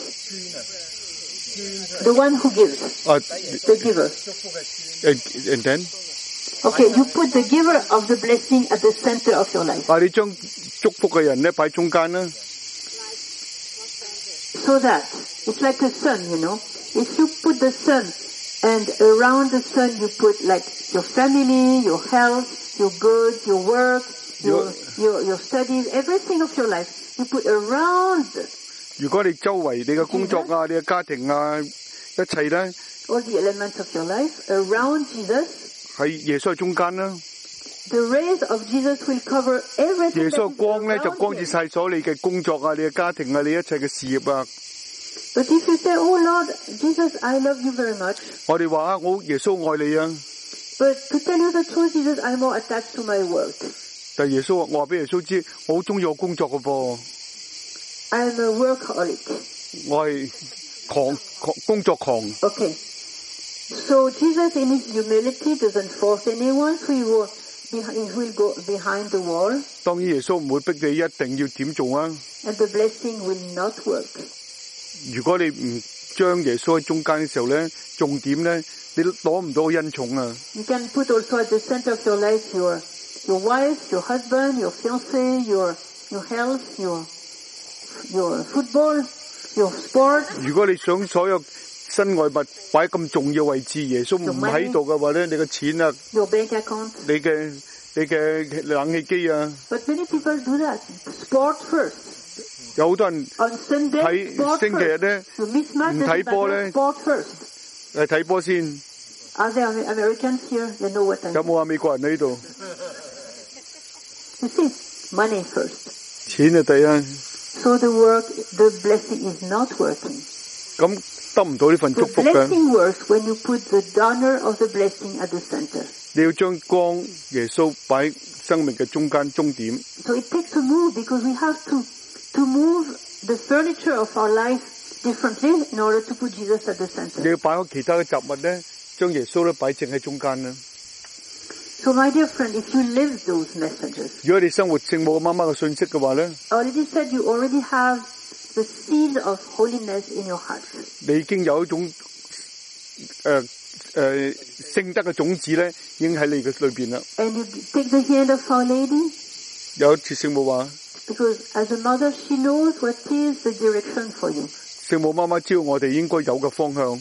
The one who gives, uh, the giver. And, and then? Okay, you put the giver of the blessing at the center of your life. 啊，你將祝福嘅人咧擺中間啦。 So that it's like a sun, you know. If you put the sun, and around the sun you put like your family, your health, your goods, your work, your your your studies, everything of your life, you put around. 如果你周圍你嘅工作啊、你嘅家庭啊、一切咧 ，all the elements of your life around Jesus， 喺耶穌中間啦。 The rays of Jesus will cover everything. 耶穌光咧就光照晒所有你嘅工作啊、你嘅家庭啊、你一切嘅事業啊。 But if you say, "Oh Lord, Jesus, I love you very much," 我哋話啊，我耶穌愛你啊。 But to tell you the truth, Jesus, I'm more attached to my work. 但耶穌話，我話俾耶穌知，我好中意我工作嘅噃。 I'm a workaholic. 我係狂狂工作狂。 Okay. So Jesus, in his humility, doesn't force anyone. So he will, he will go behind the wall. 當然耶穌唔會逼你一定要點做啊。 And the blessing will not work. 如果你唔將耶穌喺中間嘅時候咧，重點咧，你攞唔到恩寵啊。 You can put also at the center of your life your your wife, your husband, your fiancé, your your health, your your football, your sport. 如果你想所有身外物擺咁重要位置，耶穌唔喺度嘅話咧，你嘅錢啊， your bank account, 你嘅你嘅冷氣機啊。 But many people do that. Sport first. 有好多人睇星期日咧唔睇波咧，係睇波先。 Are there Americans here? They know what I mean. 有冇啊美國人喺呢度 You see, money first. 錢啊第一。 So the work, the blessing is not working. 咁得唔到呢份祝福嘅。 The blessing works when you put the donor of the blessing at the center. 你要將光耶穌擺生命嘅中間終點。 So it takes a move because we have to to move the furniture of our life differently in order to put Jesus at the center. 你要擺開其他嘅雜物咧，將耶穌咧擺正喺中間啦。 So my dear friend, if you live those messages, 如果你生活聖母媽媽嘅信息嘅話咧 already said you already have the seed of holiness in your heart. 你已經有一種誒誒聖德嘅種子咧，已經喺你嘅裏邊啦。 And you take the hand of Our Lady. 有一次聖母話 Because as a mother, she knows what is the direction for you. 聖母媽媽知道我哋應該有嘅方向。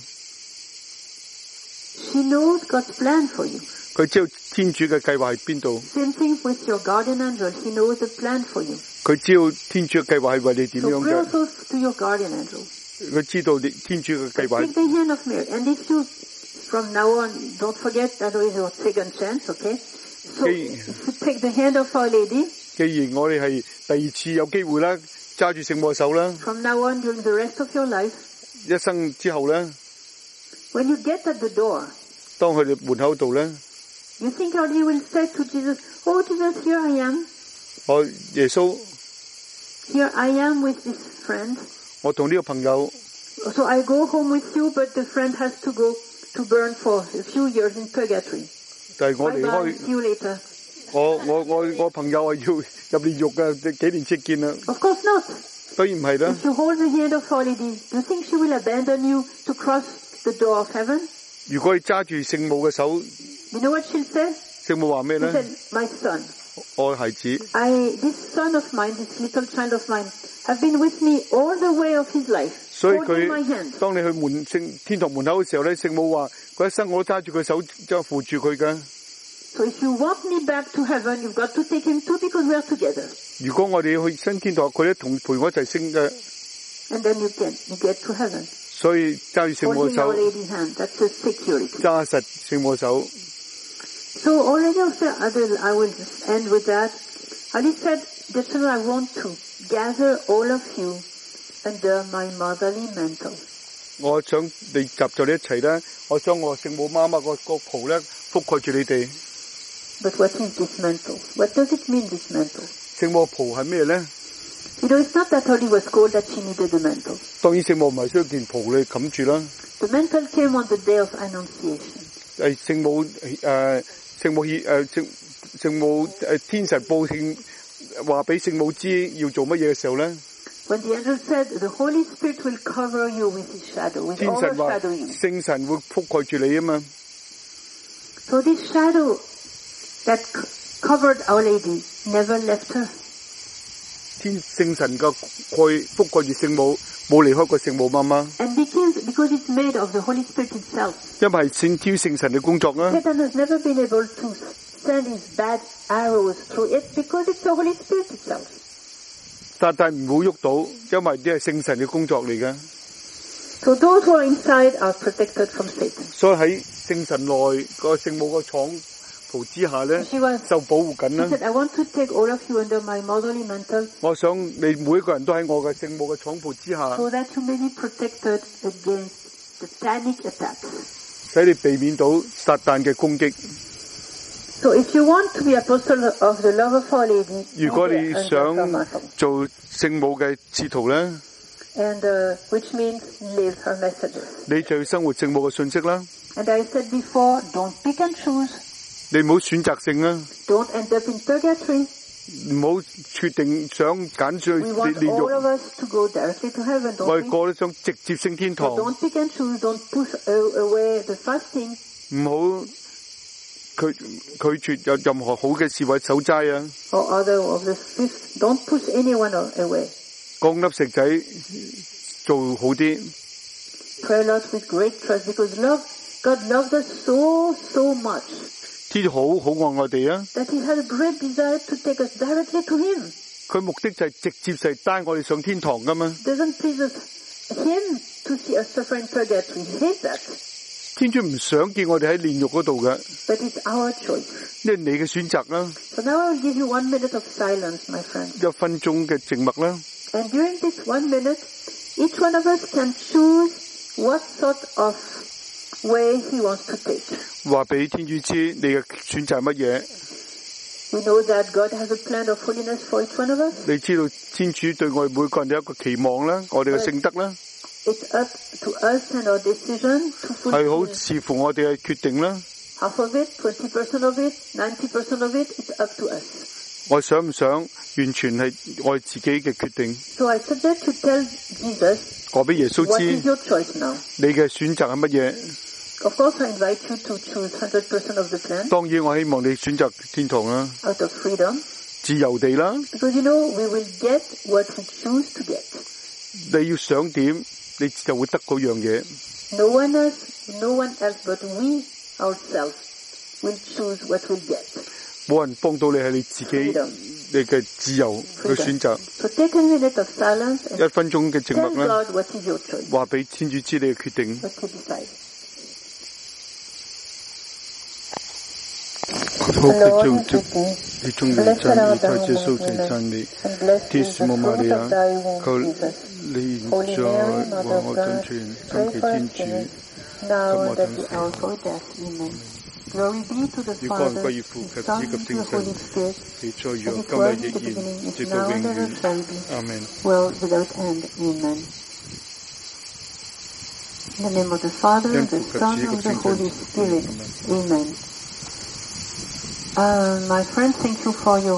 She knows God's plan for you. 佢知道天主嘅計劃喺邊度。 Same thing with your guardian angel. He knows the plan for you. 佢知道天主嘅計劃係為你點樣嘅。 So pray also to your guardian angel. 佢知道天主嘅計劃。 Take the hand of Mary, and if you, from now on, don't forget that is your second chance, okay? So if you take the hand of Our Lady. 既然我哋係第二次有機會啦，揸住聖母手啦。 From now on, during the rest of your life. 一生之後咧。 When you get at the door. 當佢哋門口度咧。 You think Our Lady will say to Jesus, "Oh Jesus, here I am." 我耶穌。 Here I am with this friend. 我同呢個朋友。 So I go home with you, but the friend has to go to burn for a few years in purgatory. 但係我離開。 See you later. 我我我我朋友係要入煉獄嘅，幾年之見啦。 Of course not. 當然唔係啦。 If you hold the hand of Our Lady, do you think she will abandon you to cross the door of heaven? 如果你揸住聖母嘅手。 You know what she'll say? 聖母話咩咧 She said, "My son, 我孩子 I, this son of mine, this little child of mine, have been with me all the way of his life." 所以佢當你去門聖天堂門口嘅時候咧，聖母話佢一生我都揸住佢手，即係扶住佢㗎。 So if you want me back to heaven, you've got to take him too because we are together. 如果我哋去升天堂，佢一同陪我一齊升嘅。 And then you can you get to heaven. 所以揸住聖母手， Holding Our Lady's hand, that's a security. 揸實聖母手。 So already after Adel, I will just end with that. Ali said, Gentlemen, I want to gather all of you under my motherly mantle. 我想你集咗你一齊咧，我將我聖母媽媽個個袍咧覆蓋住你哋。 But what is this mantle? What does it mean, this mantle? 聖母袍係咩咧？ You know, it's not that Holly was called that she needed a mantle. 當然聖母唔係需要件袍你冚住啦。 The mantle came on the day of Annunciation. 係聖母誒聖母誒聖聖母誒天神報慶話俾聖母知要做乜嘢嘅時候咧？ When the angel said, the Holy Spirit will cover you with his shadow, with 天神話 overshadow you. 聖神會覆蓋住你啊嘛。 So this shadow that covered Our Lady never left her. 天聖神嘅蓋覆蓋住聖母，冇離開過聖母媽媽。 And because, because it's made of the Holy Spirit itself. 因為係聖挑聖神嘅工作啊。 Satan has never been able to send his bad arrows through it because it's the Holy Spirit itself. 撒旦唔會喐到，因為呢係聖神嘅工作嚟嘅。 So those who are inside are protected from Satan. 所以喺聖神內個聖母個廠袍之下咧，受保護緊啦。 She said, I want to take all of you under my motherly mantle. 我想你每一個人都喺我嘅聖母嘅廠袍之下， So that you may be protected against satanic attacks. 使你避免到撒旦嘅攻擊。 So if you want to be apostle of the love of Our Lady, 如果你想做聖母嘅使徒咧， and uh, which means live her messages. 你就要生活聖母嘅信息啦。 And I said before, don't pick and choose. 你唔好選擇性啦， Don't end up in purgatory. 唔好決定想揀去 We want 煉 all of 獄。 us to go directly to heaven, 我 don't 哋 we? 個都想直接升天 So 堂， don't pick and choose. Don't push a- away the fasting 唔好拒拒絕有任何好嘅事或者守齋啊。 or other of the fifth. Don't push anyone away. 降粒食仔做好啲， Pray a lot with great trust because love, God loves us so, so much 天好好愛我哋啊！ that He has a great desire to take us directly to Him. 佢目的就係直接就係帶我哋上天堂噶嘛。 Doesn't please us, Him to see us suffer in purgatory. He hates that. 天主唔想見我哋喺煉獄嗰度嘅， But it's our choice. 呢係你嘅選擇啦。 So now I will give you one minute of silence, my friend. 一分鐘嘅靜默啦。 And during this one minute, each one of us can choose what sort of way he wants to take. 話俾天主知你嘅選擇係乜嘢。 We know that God has a plan of holiness for each one of us. 你知道天主對我哋每個人都有一個期望啦，我哋嘅聖德啦， It's up to us and our decision to 係好 fulfill 視乎我哋嘅決定啦。 half of it, twenty percent of it, ninety percent of it. It's up to us. 我想唔想完全係我自己嘅決定？ So I suggest you tell Jesus, 話俾耶穌 what is 知 your choice now? 你嘅選擇係乜嘢？ Of course, I invite you to choose one hundred percent of the plan 當然我希望你選擇天堂啦， out of freedom. 自由地啦。 Because you know, we will get what we choose to get. 你要想點，你就會得嗰樣嘢。 No one else, no one else but we ourselves will choose what we'll get. 冇人幫到你，係你自己，你嘅自由嘅選擇。 So take a minute of silence 一 and 分鐘嘅靜 tell 默啦， God what is your choice. 話俾天主知你嘅決定。 What you decide. 好嘅就就你中意讚美他接受其讚美，天使母瑪利亞，求你現在和我真全生其天主， Now and at the hour of death. Amen. Glory be to the 與光榮 Father, 歸於父及 the 子 Son, 及 and 聖 the 神， Holy Spirit, 起初 as 如 it 今 was 日 in 亦 the 然， beginning, 直 is 到 now 永 and ever 遠。 shall be, 阿門。 world without end. Amen. In the name of the Father, In the the Son, name of and the the Holy Son. Spirit. Amen. Uh, my friend, thank you for your